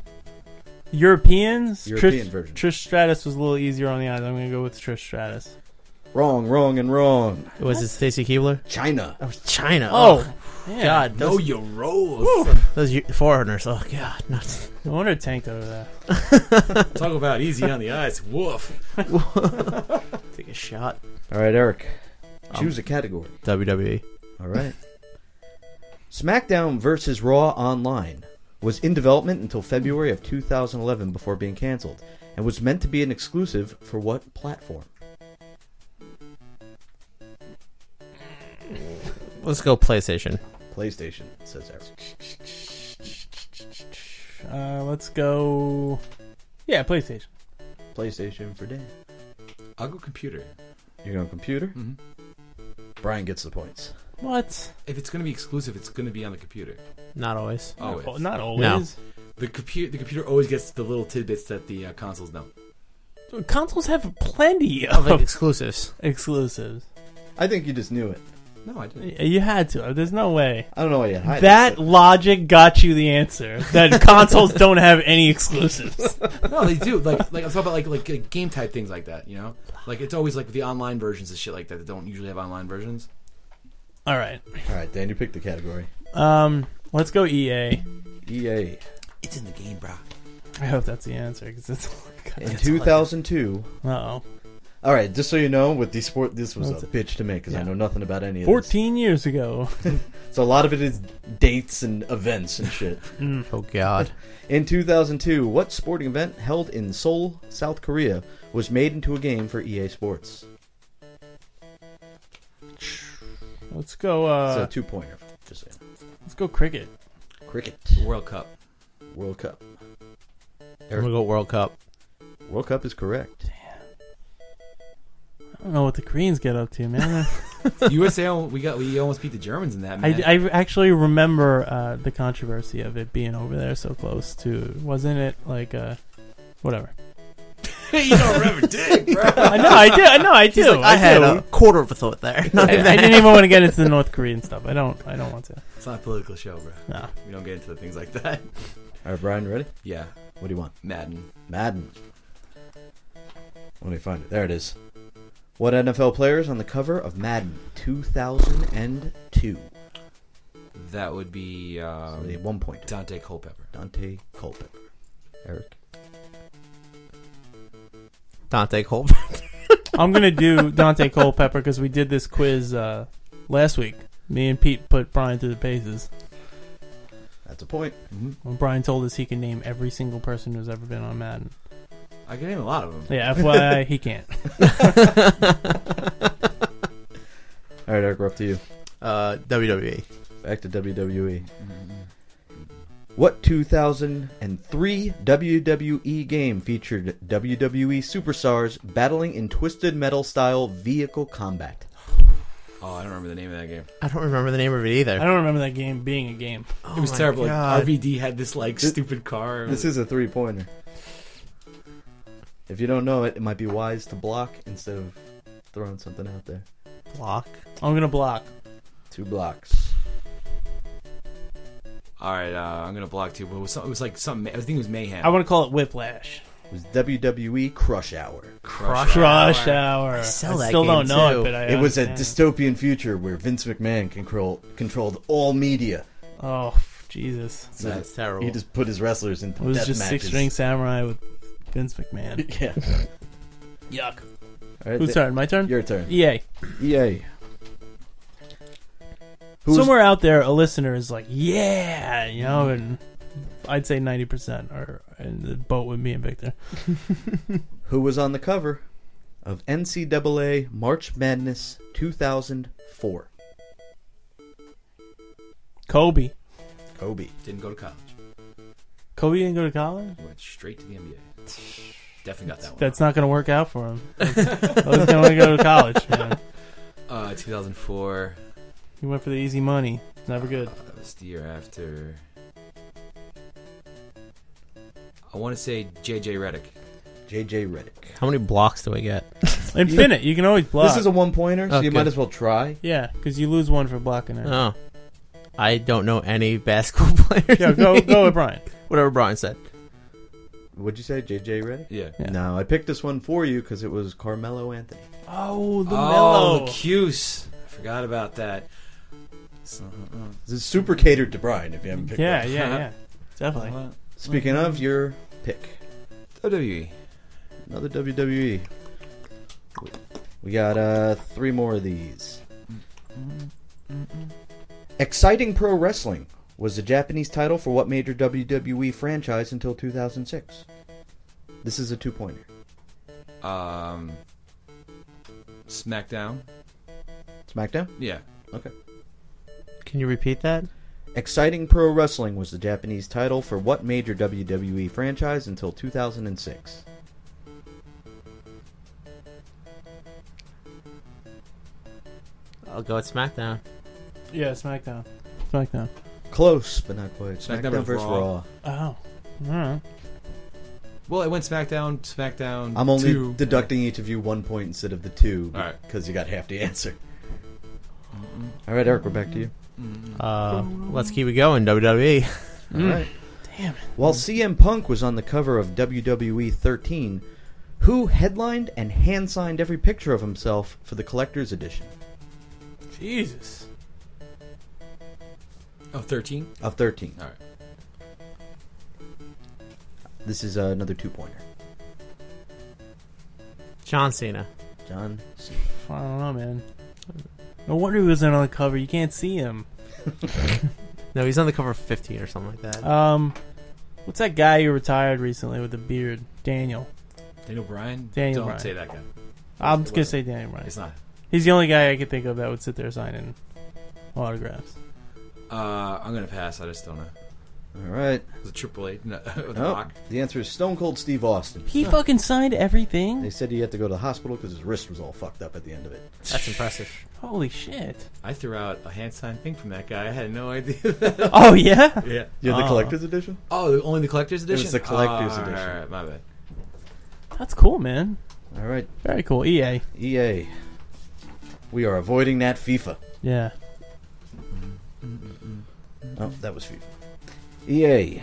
Europeans? European Trish, version. Trish Stratus was a little easier on the eyes. I'm going to go with Trish Stratus. Wrong, wrong, and wrong. Was it Stacy Keibler? China. That was China. Oh, yeah. God, Know those, your roles. those u- foreigners. Oh God, nuts. No wonder it tanked over there. Talk about easy on the eyes. Woof. Take a shot. All right, Eric. Um, Choose a category. W W E. All right. SmackDown versus Raw Online was in development until February of two thousand eleven before being canceled, and was meant to be an exclusive for what platform? Let's go PlayStation. PlayStation, says Eric. Uh, let's go. Yeah, PlayStation. PlayStation for Dan. I'll go computer. You're going computer? Mhm. Brian gets the points. What? If it's going to be exclusive, it's going to be on the computer. Not always. Always. Oh, not always. The computer, the computer always gets the little tidbits that the uh, consoles don't. Consoles have plenty Of of like exclusives. exclusives. I think you just knew it. No, I didn't. Y- You had to. There's no way. I don't know why you hide That it. logic got you the answer. That consoles don't have any exclusives. No, they do. Like, like I'm talking about like like uh, game type things like that. You know, like it's always like the online versions of shit like that that don't usually have online versions. All right. All right, Dan, you pick the category. Um, let's go E A. E A. It's in the game, bro. I hope that's the answer because it's. In two thousand two. Uh oh. All right, just so you know, with these sport, this was What's a it? bitch to make because I Yeah. know nothing about any of Fourteen years ago. this. So a lot of it is dates and events and shit. Oh God. In two thousand two, what sporting event held in Seoul, South Korea, was made into a game for E A Sports? Let's go. It's Uh, a two-pointer. Just saying. let's go cricket. Cricket. World Cup. World Cup. I'm gonna go World Cup. World Cup is correct. I don't know what the Koreans get up to, man. U S A, we got we almost beat the Germans in that. Man. I, I actually remember uh, the controversy of it being over there so close to. Wasn't it like uh, whatever? you don't remember dick, bro. I know, I do. I know, I do. Like, I, had do. a quarter of a thought there. I, I didn't even want to get into the North Korean stuff. I don't. I don't want to. It's not a political show, bro. No. We don't get into the things like that. All right, Brian, you ready? Yeah, What do you want? Madden. Madden. Let me find it. There it is. What N F L players on the cover of Madden two thousand two? That would be So um, they have one point. Dante Culpepper. Dante Culpepper. Eric. Dante Culpepper. I'm gonna do Dante Culpepper because we did this quiz uh, last week. Me and Pete put Brian through the paces. That's a point. When Brian told us he can name every single person who's ever been on Madden. I can name a lot of them. Yeah, F Y I, he can't. All right, Eric, we're up to you. Uh, W W E. Back to W W E. What two thousand three W W E game featured W W E superstars battling in twisted metal style vehicle combat? Oh, I don't remember the name of that game. I don't remember the name of it either. I don't remember that game being a game. It was my terrible. Like, God. R V D had this like This- stupid car. This is a three pointer. If you don't know it, it might be wise to block instead of throwing something out there. Block. I'm gonna block. Two blocks. All right, uh, I'm gonna block too. But it was, some, it was like something. I think it was Mayhem. I want to call it Whiplash. It was W W E Crush Hour. Crush. Crush Hour. I sell that still game, don't know too. it, but I It was a understand. dystopian future where Vince McMahon control, controlled all media. Oh, Jesus. So That's terrible. He just put his wrestlers into It was death just matches. Six String Samurai with Vince McMahon. Yeah. Yuck. All right, Whose th- turn? My turn? Your turn. E A. E A. Who's- Somewhere out there, a listener is like, yeah, you know, and I'd say ninety percent are in the boat with me and Victor. Who was on the cover of N C double A March Madness two thousand four? Kobe. Kobe. Didn't go to college. Kobe didn't go to college? He went straight to the N B A. Definitely got that one. That's not going to work out for him. I was going to go to college, man. Uh, two thousand four. He went for the easy money. It's never good. Uh, that was the year after. I want to say J J Redick. J J Redick. How many blocks do I get? Infinite. You can always block. This is a one pointer, so Oh, you good. might as well try. Yeah, because you lose one for blocking it. Oh. I don't know any basketball players. Yeah, go go with Brian. Whatever Brian said. What'd you say, J J Redick? Yeah. Yeah. No, I picked this one for you because it was Carmelo Anthony. Oh, the Oh, mellow. the Cuse. I forgot about that. This is super catered to Brian, if you haven't picked Yeah, it. yeah, yeah. Definitely. Uh, Speaking of, your pick. W W E. Another W W E. We got uh, three more of these. Exciting Pro Wrestling was the Japanese title for what major W W E franchise until two thousand six? This is a two-pointer. Um, SmackDown. SmackDown? Yeah. Okay. Can you repeat that? Exciting Pro Wrestling was the Japanese title for what major W W E franchise until two thousand six? I'll go with SmackDown. Yeah, SmackDown. SmackDown. Close, but not quite. SmackDown SmackDown was versus Raw. Raw. Oh. All right. Well, it went SmackDown, SmackDown. I'm only two. deducting each of you one point instead of the two All right. because you got half the answer. All right, Eric, we're back to you. Uh, let's keep it going, W W E. All right. Damn it. While C M Punk was on the cover of W W E thirteen, who headlined and hand-signed every picture of himself for the collector's edition Jesus. Oh, thirteen? of thirteen? All right. This is uh, another two-pointer. John Cena. John Cena. I don't know, man. No wonder he wasn't on the cover. You can't see him. No, he's on the cover of fifteen or something like that. Um, what's that guy who retired recently with the beard? Daniel. Daniel Bryan? Daniel Don't Bryan. say that guy. I'm It just gonna wasn't. say Daniel Bryan. It's not. He's the only guy I could think of that would sit there signing autographs. Uh, I'm going to pass. I just don't know. All right. It was a Triple H. No, with Oh, Rock. the answer is Stone Cold Steve Austin. He fucking signed everything. They said he had to go to the hospital because his wrist was all fucked up at the end of it. That's impressive. Holy shit. I threw out a hand sign thing from that guy. I had no idea. Oh yeah. yeah. You have the Oh. collector's edition? Oh, only the collector's edition? was the collector's Oh, edition. All right, my bad. That's cool, man. All right, Very cool. E A. E A. We are avoiding that FIFA. Yeah. Oh, that was FIFA. E A.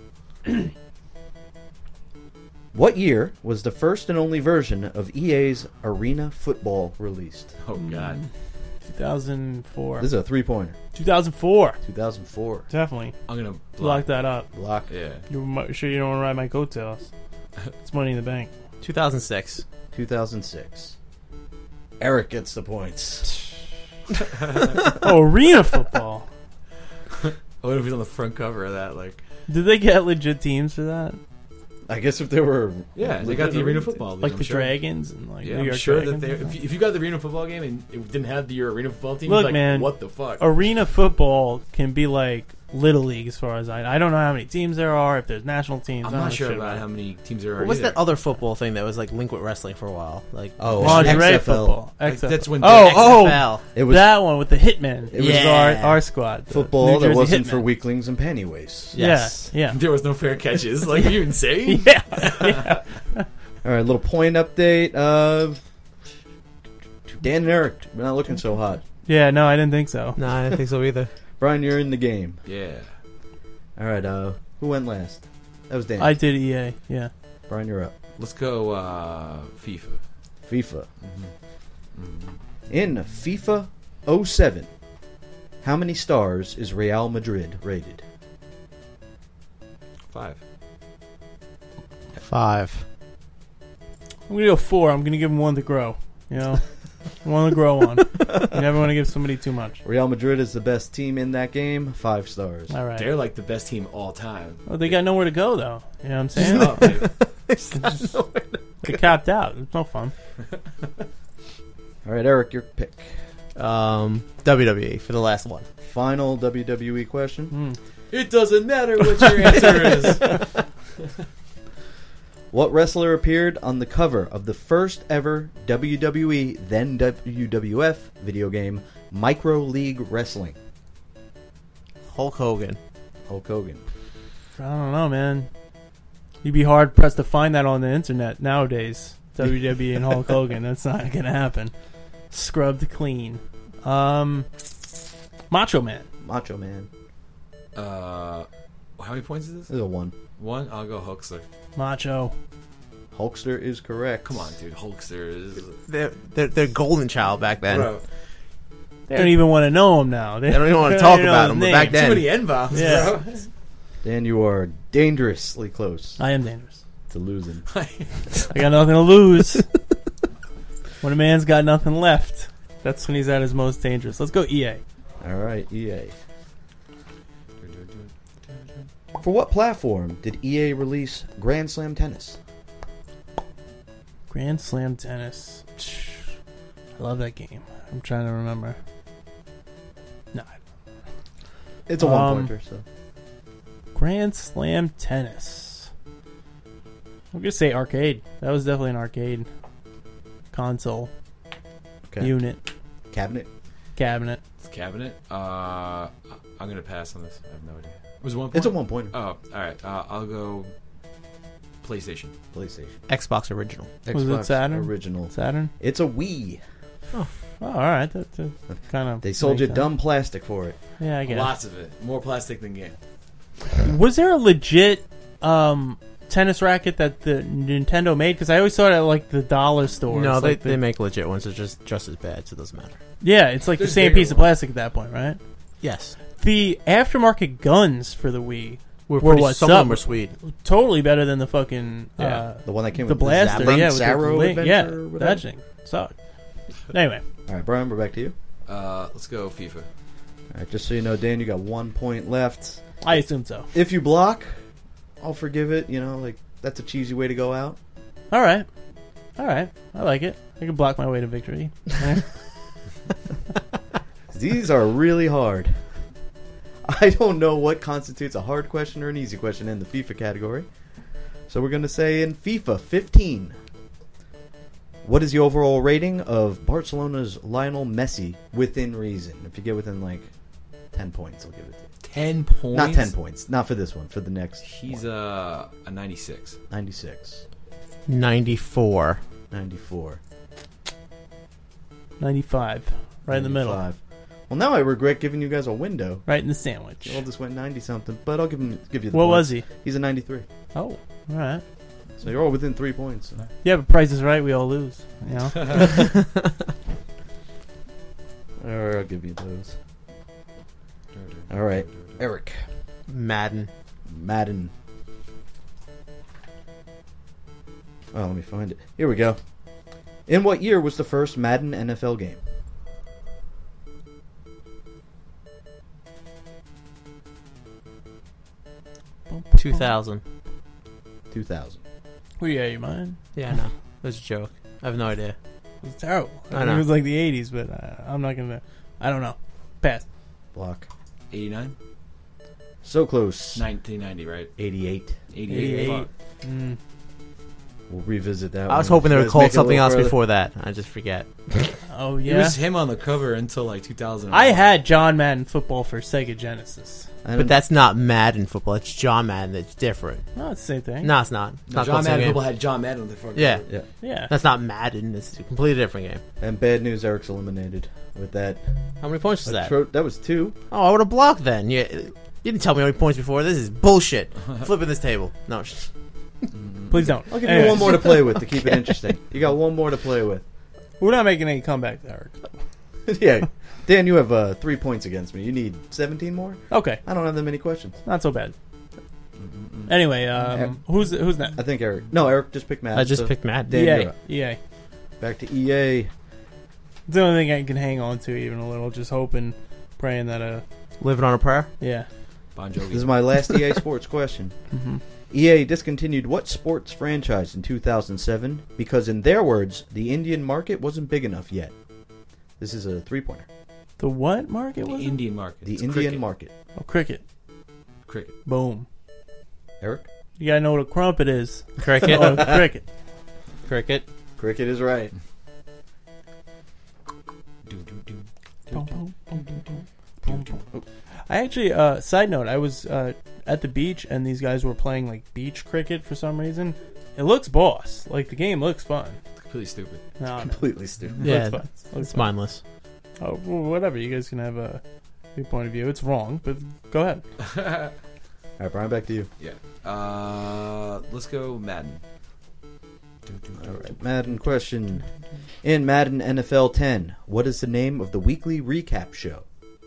What year was the first and only version of E A's Arena Football released? Oh, God. two thousand four. This is a three-pointer. two thousand four. two thousand four. Definitely. I'm going to Lock block. that up. Block. Yeah. You're mu- sure you don't want to ride my coattails? It's money in the bank. two thousand six. two thousand six. Eric gets the points. Oh, arena football. What if he's on the front cover of that? Like, Did they get legit teams for that? I guess if there were, Yeah, they got the Arena Football League. Like I'm the sure. Dragons and like Yeah, New I'm York sure Dragons. that they. If you, if you got the Arena Football game and it didn't have the, your Arena Football team, Look, you'd be like, man, what the fuck? Arena football can be like Little League as far as I I don't know how many teams there are, if there's national teams. I'm I don't not know sure shit about it. how many teams there are. What was either. that other football thing that was like linked with wrestling for a while? Like Oh, Lingerie X F L. football. Like, X F L. that's when Oh, X F oh, L. It was that one with the Hitmen. It was Yeah. our, our squad. the football New that Jersey wasn't Hitmen. for weaklings and pennyweights. Yes. Yeah, there was no fair catches. Like, are you insane? yeah, yeah. All right, little point update. Uh, Dan and Eric, we're not looking so hot. Yeah, no, I didn't think so. No, I didn't think so either. Brian, you're in the game. Yeah. All right, uh, who went last? That was Dan. I did E A. Yeah, Brian, you're up. Let's go uh, FIFA. FIFA. Mm-hmm. In FIFA oh seven, how many stars is Real Madrid rated? Five. Five. I'm gonna go four. I'm gonna give him one to grow. You know, one to grow on. You never want to give somebody too much. Real Madrid is the best team in that game. Five stars. All right. They're like the best team all time. Well, they got nowhere to go though. You know what I'm saying? Oh, babe. They're capped out. It's no fun. All right, Eric, your pick. Um, W W E for the last one. Final W W E question. Mm. It doesn't matter what your answer is. What wrestler appeared on the cover of the first ever W W E, then W W F video game, Micro League Wrestling? Hulk Hogan. Hulk Hogan. I don't know, man. You'd be hard pressed to find that on the internet nowadays. W W E and Hulk Hogan. That's not gonna happen. Scrubbed clean. Um, Macho Man. Macho Man. Uh, how many points is this? This is a one. One. I'll go Hulkster. Macho. Hulkster is correct. Come on, dude. Hulkster is. They're, they're, they're golden child back then. Bro, They don't even want to know him now. They don't even want to they talk don't know about his him, but name. back too then. many N bombs, Yeah. bro. Dan, you are dangerously close I am dangerous. to losing. I got nothing to lose. When a man's got nothing left, that's when he's at his most dangerous. Let's go E A. All right, E A. For what platform did E A release Grand Slam Tennis? Grand Slam Tennis. I love that game. I'm trying to remember. No. It's a Um, one pointer, so. Grand Slam Tennis. I'm gonna say arcade. That was definitely an arcade console Okay. unit Cabinet. cabinet. Cabinet. Uh, I'm gonna pass on this. I have no idea. Was it one point? It's a one pointer. Oh, all right. Uh, I'll go PlayStation. PlayStation. Xbox original. Was it Xbox Saturn? Original. Saturn. It's a Wii. Oh, all right. That, that kind of. They sold you dumb plastic for it. Yeah, I guess. Lots of it. More plastic than game. Was there a legit um, tennis racket that the Nintendo made? Because I always saw it at like the dollar store. No, It's they, like the- they make legit ones. They're just just as bad, so it doesn't matter. Yeah, it's like There's the same bigger piece of ones. plastic at that point, right? Yes. The aftermarket guns for the Wii We're were pretty, what's some up. of them were sweet. Totally better than the fucking Yeah. uh, The one that came the with blaster. the Zap- Yeah, with the Zarro link. Adventure Yeah, or whatever. that thing sucked. Anyway, All right, Brian, we're back to you. Uh, let's go FIFA. All right, just so you know, Dan, you got one point left. I assume so. If you block, I'll forgive it. You know, like that's a cheesy way to go out. All right, all right. I like it. I can block my way to victory. These are really hard. I don't know what constitutes a hard question or an easy question in the FIFA category. So we're going to say in FIFA fifteen, what is the overall rating of Barcelona's Lionel Messi within reason? If you get within like ten points, I'll give it to you. Ten points. Not ten points. Not for this one. For the next He's one. uh, a ninety-six. ninety-six. ninety-four. ninety-four. ninety-five, right in the middle, ninety-five. Well, now I regret giving you guys a window. right in the sandwich. You all just went ninety something, but I'll give him give you the What points. was he? He's a ninety-three. Oh, all right. So you're all within three points. So. Yeah, but Price is Right. We all lose. You know. Or I'll give you those. All right, Eric. Madden. Madden. Oh, let me find it. Here we go. In what year was the first Madden N F L game? two thousand. two thousand. Were you out of your mind? Yeah, I know. It was a joke. I have no idea. It was terrible. I know. It was like the eighties, but uh, I'm not gonna. I don't know. Pass. Block. eighty-nine? So close. nineteen ninety, right? eighty-eight. eighty-eight. eighty-eight. Fuck. Mm. We'll revisit that I was one. hoping they You would guys call make it a something little else further. before that. I just forget. Oh It yeah. was him on the cover until like two thousand. I had John Madden football for Sega Genesis. I But don't- that's not Madden football. It's John Madden. It's different. No, it's the same thing. No, it's not. It's No, not John called the same Madden game. people had John Madden on the front Yeah. cover. Yeah. Yeah. That's not Madden. It's a completely different game. And bad news, Eric's eliminated with that. How many points was that? Tro- that was two. Oh, I would have blocked then. You, you didn't tell me how many points before. This is bullshit. Flipping this table. No. sh- Please don't. I'll give Anyway, you one more to play with to keep it interesting. You got one more to play with. We're not making any comebacks, Eric. Yeah. Dan, you have uh, three points against me. You need seventeen more? Okay, I don't have that many questions. not so bad. Anyway, um, who's who's next? I think Eric. No, Eric just picked Matt. I just so picked Madden. Dan, E you're A. up. E A. Back to E A. It's the only thing I can hang on to even a little. Just hoping, praying that uh, Living on a prayer. yeah. Bon This Jovi. is my last E A Sports question. Mm-hmm. E A discontinued what sports franchise in two thousand seven because, in their words, the Indian market wasn't big enough yet. This is a three-pointer. The what market The was it? Indian market. The It's Indian cricket. market. Oh, cricket. Cricket. Boom. Eric? You gotta know what a crumpet is. Cricket. Oh, cricket. Cricket. Cricket is right. Do, do, do. Boom, boom, boom, boom, boom, boom, boom. I actually, uh, side note, I was uh, at the beach and these guys were playing like beach cricket for some reason. It looks boss. Like the game looks fun. Completely stupid. No, no. Completely stupid. Yeah, looks fun. Looks it's fun. mindless. Oh, well, whatever. You guys can have a your point of view. It's wrong, but go ahead. All right, Brian, back to you. Yeah. Uh, let's go Madden. Do, do, do, All right, Madden question. In Madden N F L ten, what is the name of the weekly recap show?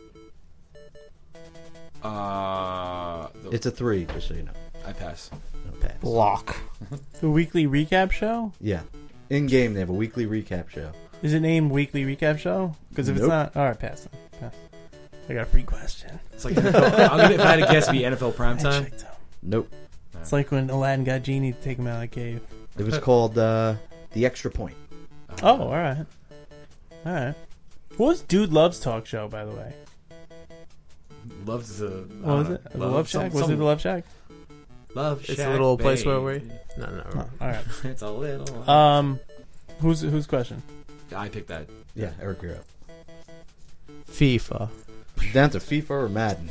do. Uh, the, It's a three, just so you know. I pass. No pass. Block. The weekly recap show? Yeah. In game, they have a weekly recap show. Is it named Weekly Recap Show? Because if Nope. it's not, all right, pass them. Pass. I got a free question. It's like N F L. I'm gonna, if I had to guess, it'd be N F L I primetime. checked out. Nope. It's like when Aladdin got Genie to take him out of the cave. It was called uh, The Extra Point. Oh, all right, all right. What was Dude Loves Talk Show, by the way? Loves the. What was it? The Love Shack? Was it the Love Shack? Love It's Shack, a little place where baby. we. No, no. No. All right. It's a little. Um, who's whose question? I picked that. Yeah, Eric, you're up. FIFA. Down to FIFA or Madden.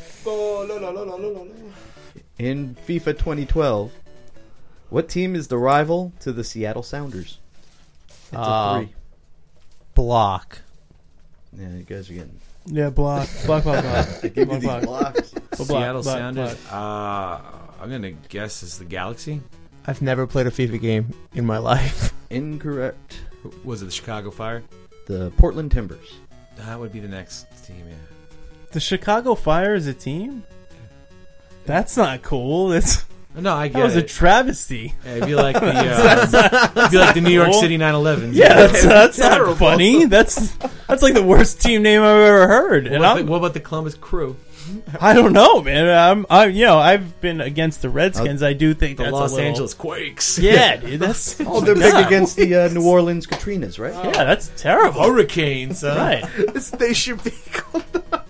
In FIFA twenty twelve, what team is the rival to the Seattle Sounders? It's a Uh, three. Block. Yeah, you guys are getting. Yeah, block, block, block, block. I give you Block, these block. blocks. Block, Seattle block, Sounders. block. Uh, I'm gonna guess it's the Galaxy. I've never played a FIFA game in my life. Incorrect. Was it the Chicago Fire? The Portland Timbers. That would be the next team. Yeah. The Chicago Fire is a team? That's not cool. That's No, I that get was a it. travesty. Yeah, it'd be like the uh, it'd be like the New York cool. City nine eleven. Yeah, that's, that's not funny. That's that's like the worst team name I've ever heard. What And about, the, I'm, what about the Columbus Crew? I don't know, man. I'm, I, you know, I've been against the Redskins. I do think The that's Los a little, Angeles Quakes. Yeah, dude, that's Oh, they're big against the uh, New Orleans Katrinas, right? yeah, that's terrible. Hurricanes. Huh? Right, They should be called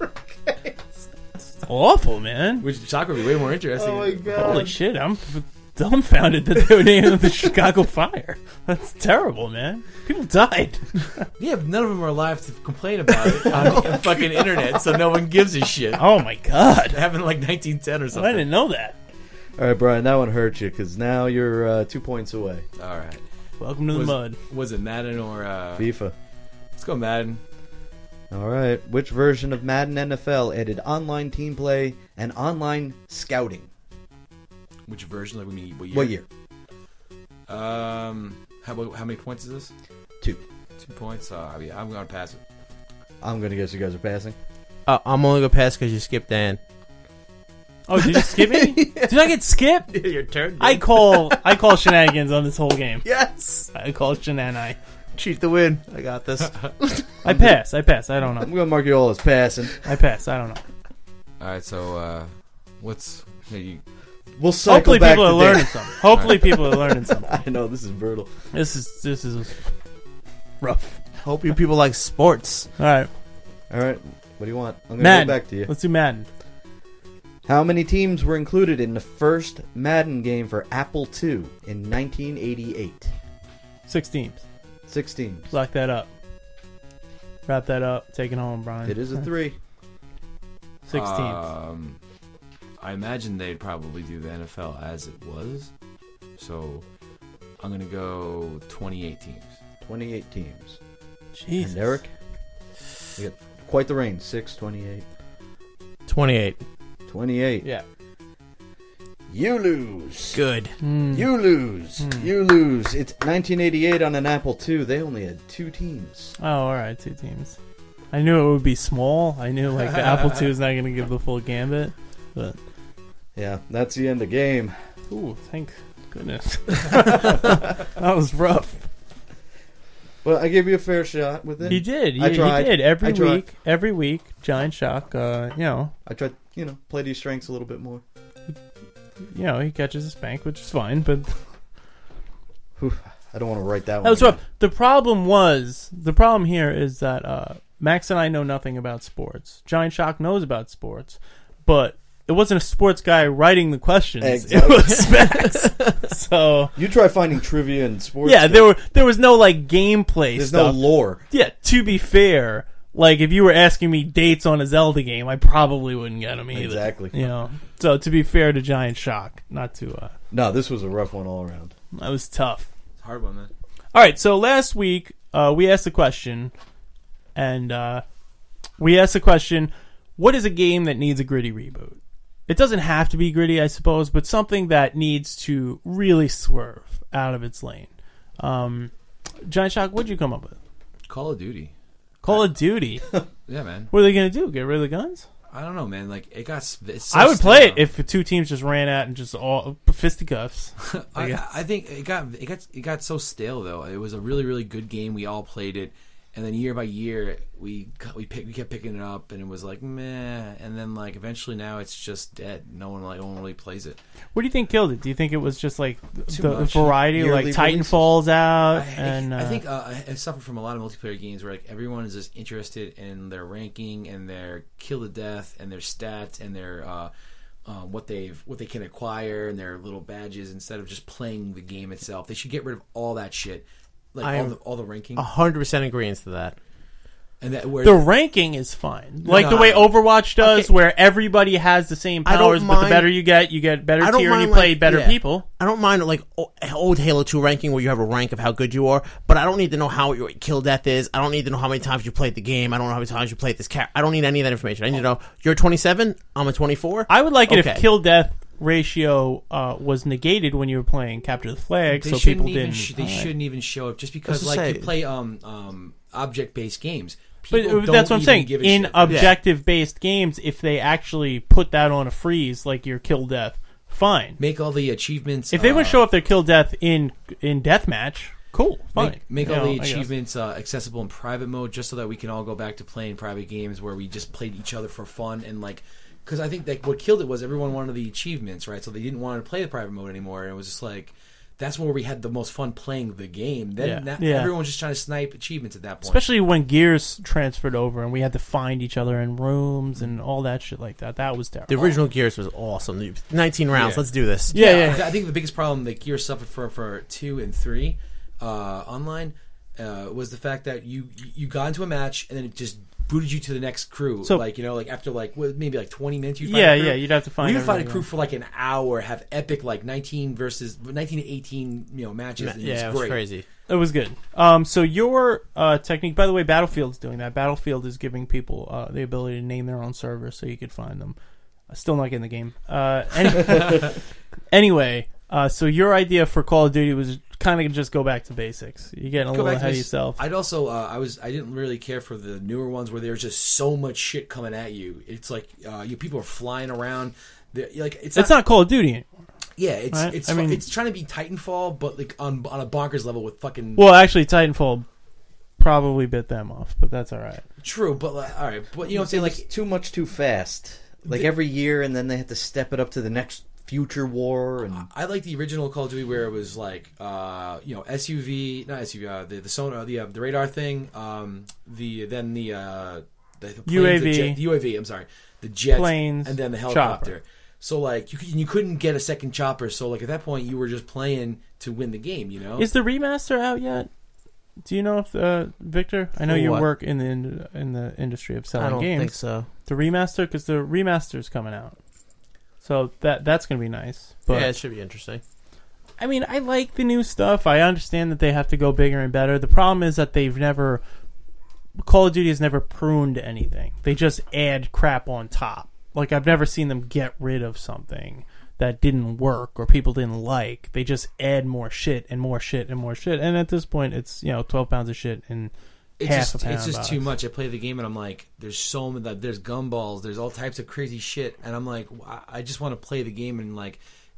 it's awful, man. Which soccer would be way more interesting. Holy shit, I'm f- dumbfounded that they were named the Chicago Fire. That's terrible, man. People died. Yeah, but none of them are alive to complain about it on the fucking internet, so no one gives a shit. Oh my god, It happened in like nineteen ten or I something. didn't know that. All right, Brian, that one hurt you because now you're uh, two points away. All right. Welcome to the Was- mud. Was it Madden or uh, FIFA. let's go Madden. All right. Which version of Madden N F L added online team play and online scouting? Which version? Like we mean what year? What year? Um, how about how many points is this? Two. Two points. Uh, I mean, I'm gonna pass it. I'm going to guess you guys are passing. Uh, I'm only gonna pass because you skipped Dan. Oh, did you skip me? Did I get skipped? Your turn. I call I call shenanigans on this whole game. Yes. I call shenanigans. Cheat the win. I got this. I pass. I pass. I don't I'm know. going to mark you all as passing. I pass. I don't know. All right. So, uh, what's hey, you, we'll cycle Hopefully back people to are learning Dan. something. Hopefully people are learning something. I know this is brutal. This is this is rough. Hope you people like sports. All right, All right, what do you want? I'm gonna Madden. go back to you. Let's do Madden. How many teams were included in the first Madden game for Apple two in nineteen eighty-eight? Six teams. Six teams. Lock that up. Wrap that up. Take it home, Brian. It is a three. Six teams. Um, I imagine they'd probably do the N F L as it was. So I'm going to go twenty-eight teams. twenty-eight teams. Jesus. And Eric? You got quite the range. six, twenty-eight. twenty-eight. twenty-eight. Yeah. You lose. Good. Mm. You lose. Hmm. You lose. It's nineteen eighty-eight on an Apple two. They only had two teams. Oh, all right, two teams. I knew it would be small. I knew like the Apple two is not going to give the full gambit, but Yeah, that's the end of game. ooh, thank goodness. That was rough. Well, I gave you a fair shot with it. He did. I He, tried. he did every I tried. week. Every week, Giant Shock. Uh, you know, I tried, you know, play to your strengths a little bit more. you know, he catches a spank, which is fine. But Whew, I don't want to write that one. that was again. rough. The problem was the problem here is that uh, Max and I know nothing about sports. Giant Shock knows about sports, but it wasn't a sports guy writing the questions. Exactly. It was Max. So You try finding trivia and sports. yeah, stuff. there were there was no like gameplay There's stuff. no lore. Yeah, to be fair, like if you were asking me dates on a Zelda game, I probably wouldn't get them either. Exactly. You know. So to be fair to Giant Shock, not to uh No, this was a rough one all around. that was tough. It's a hard one, man. All right, so last week uh, we asked the question, and uh, we asked the question: what is a game that needs a gritty reboot? It doesn't have to be gritty, I suppose, but something that needs to really swerve out of its lane. Um, Giant Shock, what'd you come up with? Call of Duty. Call of Duty. Yeah, man. What are they gonna do? Get rid of the guns? I don't know, man. Like it got. s- It's so I would play it stale. if the two teams just ran out and just all fisticuffs. I I, guess. I think it got it got it got so stale though. It was a really really good game. We all played it, and then year by year we got- we pick, we kept picking it up, and it was like meh. And then like eventually now it's just dead. No one like no one really plays it. What do you think killed it? Do you think it was just like Too the much. variety, Yearly like Titanfall's out, I, and uh, I think uh, I suffer from a lot of multiplayer games where like everyone is just interested in their ranking and their kill to death and their stats and their uh, uh, what they've what they can acquire and their little badges instead of just playing the game itself. They should get rid of all that shit, like I all am the all the ranking A hundred percent agreement to that. and that where the ranking is fine, like the no, way no. Overwatch does, Okay. where everybody has the same I don't powers, but the mind- better you get, you get better I don't tier, and you mind, play like- better yeah. people. I don't mind like o- old Halo two ranking where you have a rank of how good you are, but I don't need to know how your kill death is. I don't need to know how many times you played the game. I don't know how many times you played this car. I don't need any of that information. I need to know you're twenty-seven. I'm a twenty-four. I would like it Okay. if kill death ratio uh, was negated when you were playing Capture the Flag, they so shouldn't people even didn't. sh- they all right. shouldn't even show it just because to like say- you play um um object based games. But People uh, don't that's what I'm even saying. give a In shit. objective-based games, if they actually put that on a freeze, like your kill death, fine. Make all the achievements. If they uh, would show up their kill death in in deathmatch, cool, fine. Make, make You all know, the I guess. achievements uh, accessible in private mode, just so that we can all go back to playing private games where we just played each other for fun and like. Because I think that what killed it was everyone wanted the achievements, right? So they didn't want to play the private mode anymore, and it was just like that's where we had the most fun playing the game. Then Yeah. that, Yeah. everyone was just trying to snipe achievements at that point. Especially when Gears transferred over and we had to find each other in rooms and all that shit like that. That was terrible. The original Gears was awesome. nineteen rounds. Yeah. Let's do this. Yeah, I yeah. th- I think the biggest problem that Gears suffered for for two and three uh, online uh, was the fact that you you got into a match and then it just booted you to the next crew. So- like you know, like after like what, maybe like twenty minutes. You Yeah, yeah, you'd have to find We would find a everybody crew else. for like an hour, have epic like nineteen versus nineteen to eighteen you know matches. And Yeah, it it was was great. crazy. It was good. Um, so your uh, technique, by the way, Battlefield's doing that. Battlefield is giving people uh, the ability to name their own server so you could find them. Uh, still not getting the game. Uh, any- anyway, uh, so your idea for Call of Duty was kind of just go back to basics. You're getting a Go little back ahead to of this- yourself. I'd also uh, I was I didn't really care for the newer ones where there's just so much shit coming at you. It's like uh, you people are flying around. They're- Like it's it's not Call of Duty anymore. Yeah, it's Right? it's I mean- it's trying to be Titanfall, but like on on a bonkers level with fucking Well, actually, Titanfall probably bit them off, but that's all right. true. But like, all right, but you know what I'm saying? It's Like too much too fast. Like The- every year, and then they have to step it up to the next future war and I like the original Call of Duty where it was like, uh, you know, S U V, not S U V, uh, the the sonar, the uh, the radar thing, um, the then the, uh, the, the planes, U A V. the, jet, the U A V. I'm sorry, the jets, Planes, and then the helicopter. chopper. So like you could, you couldn't get a second chopper. So like at that point you were just playing to win the game. You know, Is the remaster out yet? Do you know if uh, Victor? I know For you what? work in the in, in the industry of selling I don't games. think so. The remaster, because the remaster's coming out, so that that's gonna be nice. But Yeah, it should be interesting. I mean, I like the new stuff. I understand that they have to go bigger and better. The problem is that they've never Call of Duty has never pruned anything. They just add crap on top. Like, I've never seen them get rid of something that didn't work or people didn't like. They just add more shit and more shit and more shit. And at this point, it's, you know, twelve pounds of shit and it's half just a pound it's just of too us. much. I play the game and I'm like, there's so many, there's gumballs, there's all types of crazy shit, and I'm like, I- I just want to play the game and like,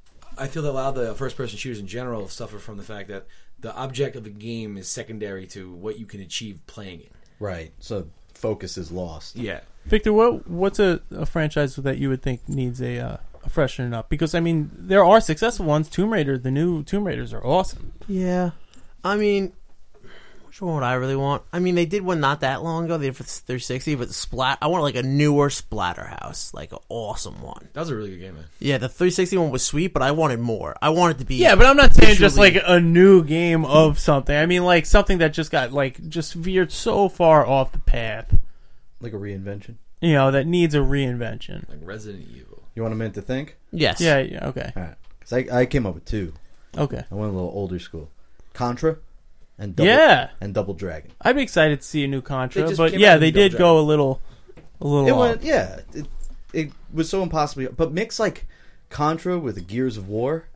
I feel that a lot of the first-person shooters in general suffer from the fact that the object of the game is secondary to what you can achieve playing it. right. So focus is lost. Yeah. Victor, what what's a, a franchise that you would think needs a, uh, a freshening up? Because, I mean, there are successful ones. Tomb Raider, the new Tomb Raiders are awesome. Yeah, I mean, which one would I really want? I mean, they did one not that long ago. They did for three sixty, but Splat. I want like a newer Splatterhouse, like an awesome one. That was a really good game, man. Yeah, the three sixty one was sweet, but I wanted more. I wanted to be. Yeah, but I'm not saying just visually- like a new game of something. I mean, like something that just got like just veered so far off the path, Like a reinvention. you know, that needs a reinvention. Like Resident Evil. You want a minute to think? Yes. Yeah, yeah, okay, All right. Because I, I came up with two. okay. I went a little older school. Contra and Double, Yeah, and Double Dragon. I'd be excited to see a new Contra, They just but came yeah, out with they a Double did go a little, a little. It off. went, yeah. It, it was so impossibly. But mix like Contra with the Gears of War.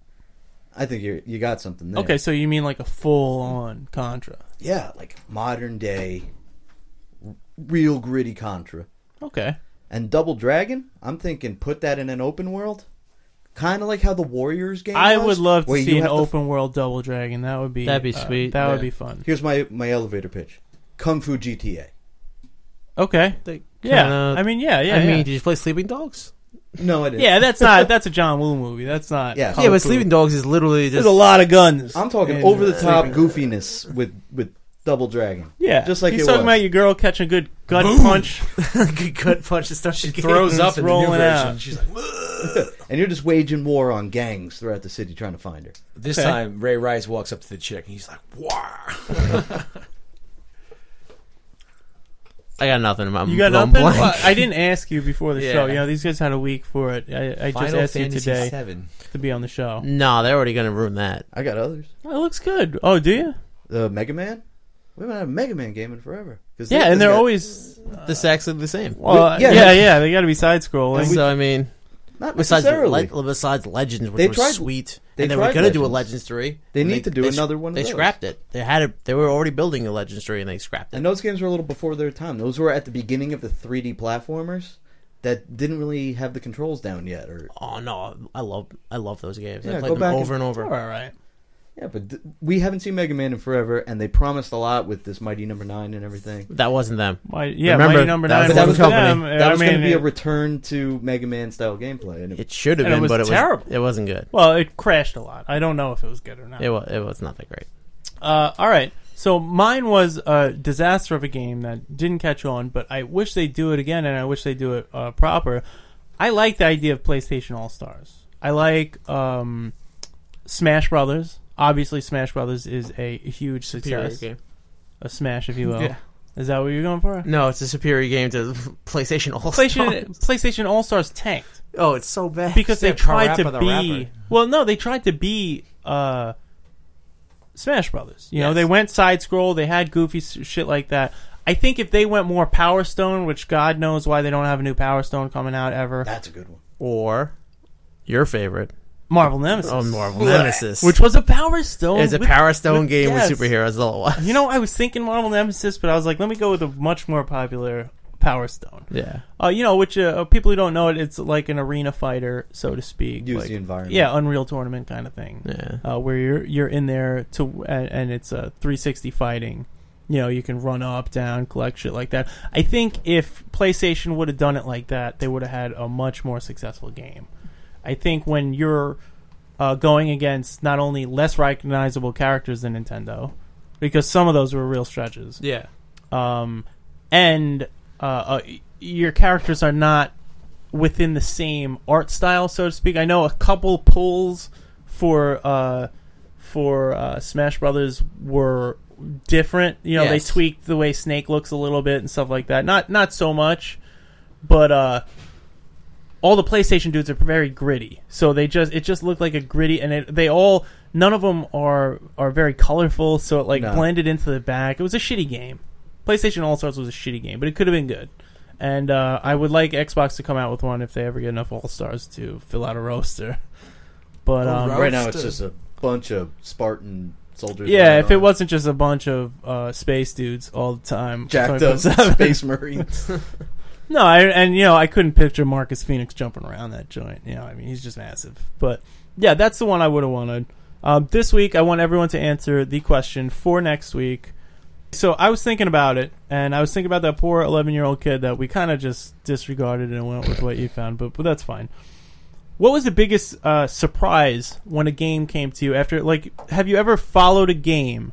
I think you you got something there. Okay, so you mean like a full-on Contra? Yeah, like modern day, r- real gritty Contra. Okay, And Double Dragon, I'm thinking put that in an open world. Kind of like how the Warriors game I was, would love to where see you an have to- open world Double Dragon. That would be That'd be uh, sweet. That would Yeah. be fun. Here's my, my elevator pitch. Kung Fu G T A. Okay, They yeah. kinda- I mean, yeah, yeah. I mean, yeah. did you play Sleeping Dogs? No, I didn't. Yeah, that's not that's a John Woo movie. That's not. Yeah. Kung Yeah, but Fu. Sleeping Dogs is literally just There's a lot of guns. I'm talking in, over the uh, top Sleeping- goofiness with, with Double Dragon. Yeah, Just like he's it talking was. about your girl catching a good gut punch. good gut punch and stuff. She She throws It's up in the new rolling version. out. She's like, "Ugh." And you're just waging war on gangs throughout the city trying to find her. This Okay. time Ray Rice walks up to the chick and he's like, "Wow." I got nothing. I'm You got going nothing? blank. Well, I didn't ask you before the Yeah. show. You know, these guys had a week for it. I, I just Final asked Fantasy you today seven. to be on the show. No, they're already gonna ruin that. I got others. Oh, it looks good. Oh, do you? The Mega Man? We haven't had a Mega Man game in forever. 'Cause Yeah, this and they're got- always. This actually the same. Well, yeah, yeah, yeah, yeah. They got to be side scrolling. so I mean, Not besides necessarily. le- besides Legends, which They was tried- sweet, they and they were tried gonna do a Legends. Legends three. They and need to do they, another one of They those. scrapped it. They had it. They were already building a Legends three, and they scrapped it. And those games were a little before their time. Those were at the beginning of the three D platformers that didn't really have the controls down yet. Or Oh no, I love I love those games. Yeah, I go played them back over and- and over. All right. Yeah, but th- we haven't seen Mega Man in forever, and they promised a lot with this Mighty Number Nine and everything. That wasn't them. My, yeah, Remember, Mighty Number that Nine. was a was different them. company. That I was mean, going to be a it- return to Mega Man style gameplay, and it, It should have And it been, was but it was terrible. It wasn't good. well, it crashed a lot. I don't know if it was good or not. It was. It was not that great. Uh, all right. So mine was a disaster of a game that didn't catch on, but I wish they'd do it again, and I wish they'd do it uh, proper. I like the idea of PlayStation All Stars. I like um, Smash Brothers. Obviously, Smash Brothers is a huge Superior success. game. A smash, if you will. Yeah. Is that what you're going for? No, it's a superior game to PlayStation All PlayStation, PlayStation All Stars tanked Oh, it's so bad. because they Except tried to Parappa the be. Rapper. Well, no, they tried to be uh, Smash Brothers. You know, Yes. they went side scroll. They had goofy s- shit like that. I think if they went more Power Stone, which God knows why they don't have a new Power Stone coming out ever. that's a good one. Or your favorite, Marvel Nemesis, oh, Marvel Nemesis, which was a Power Stone. is a with- Power Stone with- game yes. with superheroes. All it was. You know, I was thinking Marvel Nemesis, but I was like, let me go with a much more popular Power Stone. Yeah. Uh, you know, which uh, people who don't know it, it's like an arena fighter, so to speak. Use like, the environment. Yeah, Unreal Tournament kind of thing. Yeah. Uh, where you're you're in there to and, and it's a three sixty fighting. You know, you can run up, down, collect shit like that. I think if PlayStation would have done it like that, they would have had a much more successful game. I think when you're uh, going against not only less recognizable characters than Nintendo, because some of those were real stretches, Yeah. um, and uh, uh, your characters are not within the same art style, so to speak. I know a couple pulls for uh, for uh, Smash Brothers were different. You know, Yes. they tweaked the way Snake looks a little bit and stuff like that. Not not so much, but uh, all the PlayStation dudes are very gritty. So they just it just looked like a gritty, and it, they all none of them are are very colorful. So it like No. blended into the back. It was a shitty game. PlayStation All Stars was a shitty game, but it could have been good. And uh, I would like Xbox to come out with one if they ever get enough All Stars to fill out a roster. But A um, ro- Right now, it's Roasted. just a bunch of Spartan soldiers. yeah, running if it around. wasn't just a bunch of uh, space dudes all the time, jacked up twenty-four seven. Space Marines. No, I, and you know I couldn't picture Marcus Phoenix jumping around that joint. You know, I mean he's just massive. But yeah, that's the one I would have wanted. Um, this week, I want everyone to answer the question for next week. So I was thinking about it, and I was thinking about that poor eleven-year-old kid that we kind of just disregarded and went with what you found, but but that's fine. What was the biggest uh, surprise when a game came to you after? Like, have you ever followed a game,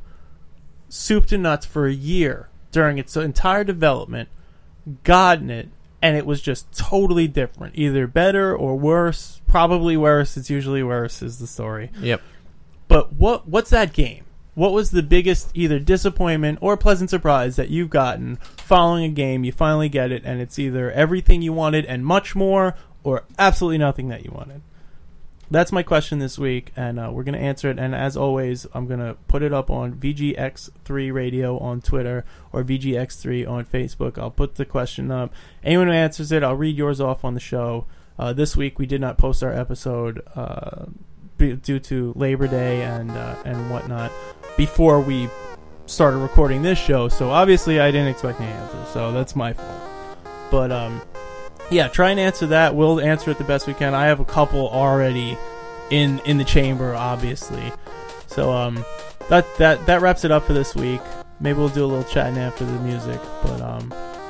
soup to nuts, for a year during its entire development, gotten it, and it was just totally different, either better or worse? Probably worse. It's usually worse, is the story. Yep. But what what's that game? What was the biggest either disappointment or pleasant surprise that you've gotten following a game? You finally get it, and it's either everything you wanted and much more, or absolutely nothing that you wanted. That's my question this week, and uh, we're going to answer it. And as always, I'm going to put it up on V G X three Radio on Twitter or V G X three on Facebook. I'll put the question up. Anyone who answers it, I'll read yours off on the show. Uh, this week, we did not post our episode uh, be- due to Labor Day and uh, and whatnot before we started recording this show. So obviously, I didn't expect any answers. So that's my fault. But um. Yeah, try and answer that. We'll answer it the best we can. I have a couple already in in the chamber, obviously. So um, that that that wraps it up for this week. Maybe we'll do a little chatting after the music. But um,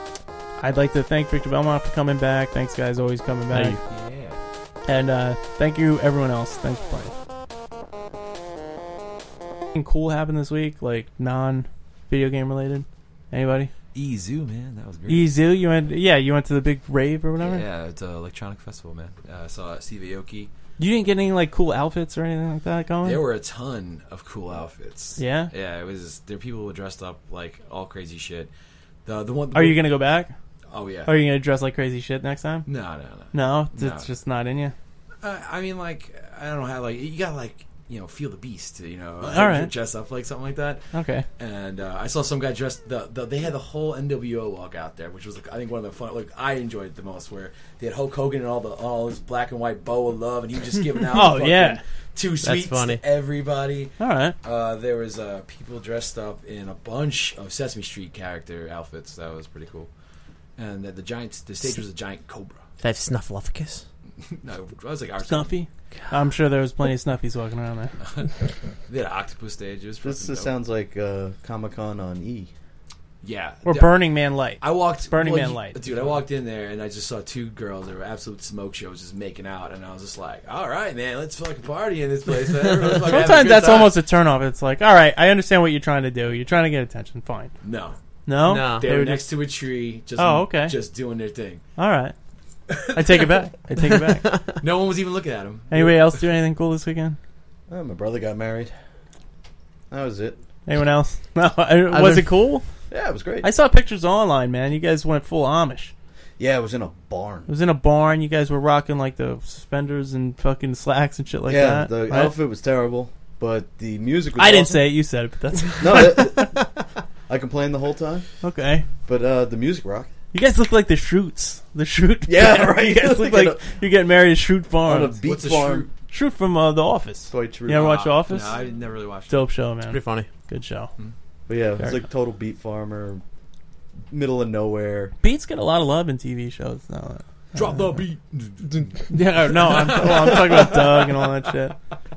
I'd like to thank Victor Belmont for coming back. Thanks, guys, always coming back. Yeah. And uh, thank you, everyone else. Thanks for playing. Anything cool happened this week, like non-video game related? Anybody? E-Zoo, man, that was great. Ezu, you went? Yeah, you went to the big rave or whatever. Yeah, it's an electronic festival, man. Uh, I saw Steve Aoki. You didn't get any like cool outfits or anything like that going? There were a ton of cool outfits. Yeah? Yeah, it was. There were people who were dressed up like all crazy shit. The the one. Are you gonna go back? Oh yeah. Are you gonna dress like crazy shit next time? No, no, no. No, No. it's just not in you. Uh, I mean, like, I don't know how. Like, you gotta like, you know, feel the beast. To, you know, All right. dress up like something like that. Okay. And uh, I saw some guy dressed. The, the they had the whole N W O walk out there, which was like, I think one of the fun. Like I enjoyed it the most, where they had Hulk Hogan and all the all his black and white bow of love, and he was just giving out. Oh, fucking yeah. two sweets funny. to everybody. All right. Uh, there was uh, people dressed up in a bunch of Sesame Street character outfits. That was pretty cool. And the, the giant, the stage was a giant cobra. That Snuffleupagus. No, I was like our Snuffy. I'm sure there was plenty of Snuffies walking around there. They had an octopus stage. It was This fucking just dope. sounds like uh, Comic Con on E. Yeah. Or Yeah. Burning Man Light. I walked Burning well, Man you- Light. dude. I walked in there and I just saw two girls that were absolute smoke shows, just making out, and I was just like, "All right, man, let's fucking party in this place." Man. Everyone's fucking having a Sometimes good that's time. almost a turnoff. It's like, all right, I understand what you're trying to do. You're trying to get attention. Fine. no. No. No. They They were were next just to a tree, just Oh, okay. just doing their thing. all right. I take it back. I take it back. No one was even looking at them. Anybody else do anything cool this weekend? Oh, my brother got married. That was it. Anyone else? No. I, was it cool? Yeah, it was great. I saw pictures online, man. You guys went full Amish. yeah, it was in a barn. It was in a barn. You guys were rocking like the suspenders and fucking slacks and shit like yeah, that. the right? outfit was terrible, but the music was I didn't awesome. say it. You said it. But that's No, it, I complained the whole time, okay. but uh, the music rocked. You guys look like the Shroots. The Shroot. Yeah, right. You guys look like you're getting married at Shroot On a Farms. beat What's a farm. Shroot from uh, The Office. Quite true. You ever watch The Uh, Office? No, I never really watched it. Dope show, man. Pretty funny. Good show. But yeah, it was Very like total beat farmer, middle of nowhere. Beats get a lot of love in T V shows now. Drop the beat. Yeah, no, I'm, well, I'm talking about Doug and all that shit.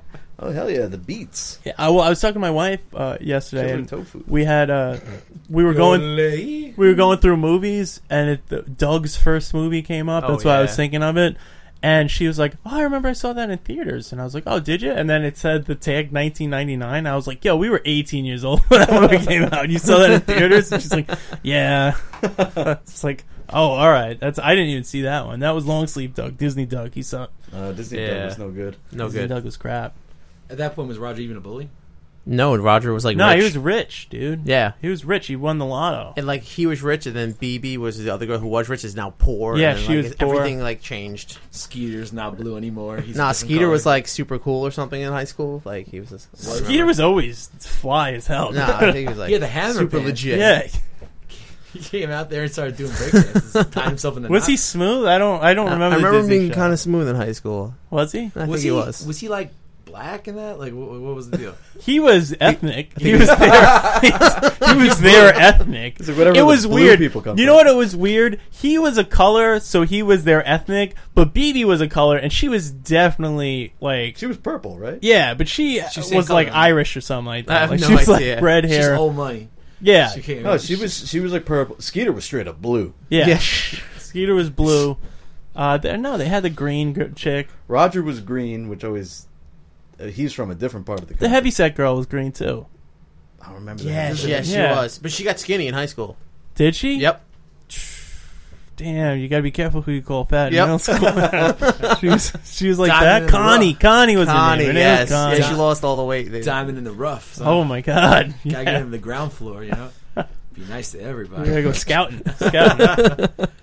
Oh hell yeah, the beats. Yeah, I, well, I was talking to my wife uh, yesterday, Chili and tofu. we had uh, we were going we were going through movies, and it, the, Doug's first movie came up. Oh, That's why I was yeah. thinking of it. And she was like, "Oh, I remember I saw that in theaters." And I was like, "Oh, did you?" And then it said the tag nineteen ninety-nine. I was like, "Yo, we were eighteen years old when that movie came out. You saw that in theaters?" And she's like, "Yeah." It's like, "Oh, all right." That's I didn't even see that one. That was Long Sleeve Doug, Disney Doug. He saw Uh, Disney Yeah. Doug was no good. No Disney good. Doug was crap. At that point, was Roger even a bully? No, and Roger was like No, rich. he was rich, dude. Yeah. He was rich. He won the lotto. And like he was rich, and then B B was the other girl who was rich is now poor. Yeah, and then, she like, was poor. Everything like changed. Skeeter's not blue anymore. He's a Nah, different Skeeter color. was like super cool or something in high school. Like he was. Just, Skeeter was always fly as hell. Nah, I think he was like He had the hammer super pants. legit. Yeah. He came out there and started doing breakdances. Tied himself in the Was knot. he smooth? I don't. I don't I remember. I the remember Disney being show. kind of smooth in high school. Was he? I think was he, he was. Was he like black in that? Like, what, what was the deal? He was ethnic. He was there. He was there ethnic. It's like whatever It the was blue weird. people come You from. know what? It was weird. He was a color, so he was their ethnic. But B B was a color, and she was definitely like, She was purple, right? yeah. But she She's same was color, like right? Irish or something like that. I have like, no she was idea. like red She's hair. old money. Yeah, She came No, she was she was like purple. Skeeter was straight up blue. yeah. Yeah. Skeeter was blue. Uh, they, no, they had the green gr- chick. Roger was green, which always uh, he's from a different part of the country. The heavyset girl was green too. I don't remember. Yeah, that. yeah, she Yeah. was. But she got skinny in high school. Did she? Yep. Damn, you gotta be careful who you call fat. Yep. In middle school. she was, she was like Diamond in that. the Connie, rough. Connie was Connie, her name. Her name yes. was Connie. Yeah, she lost all the weight. They- Diamond in the rough. So Oh my god. Gotta Yeah. get him to the ground floor, you know? Be nice to We everybody. gotta go scouting. Scouting.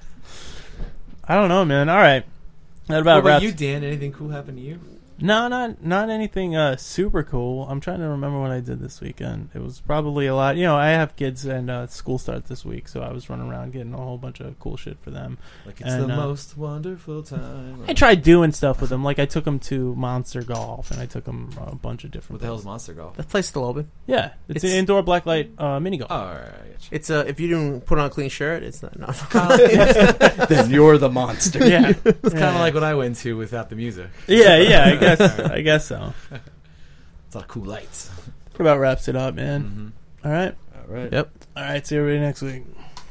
I don't know, man. All right. That What about about wraps. you, Dan? Anything cool happened to you? No, not not anything uh, super cool. I'm trying to remember what I did this weekend. It was probably a lot. You know, I have kids and uh, school starts this week, so I was running around getting a whole bunch of cool shit for them. Like, it's And, the uh, most wonderful time. I tried doing stuff with them. Like I took them to Monster Golf, and I took them a bunch of different. What the hell is places. Monster Golf? That place still open. Yeah, it's, It's- an indoor blacklight uh, mini golf. Oh, all right, I get you. It's uh, if you didn't put on a clean shirt, it's not. not Then you're the monster. Yeah, It's kind of like what I went to without the music. yeah, yeah. I guess I guess so. It's a lot of cool lights. What about wraps it up, man? Mm-hmm. All right, All right. Yep. all right. See everybody next week.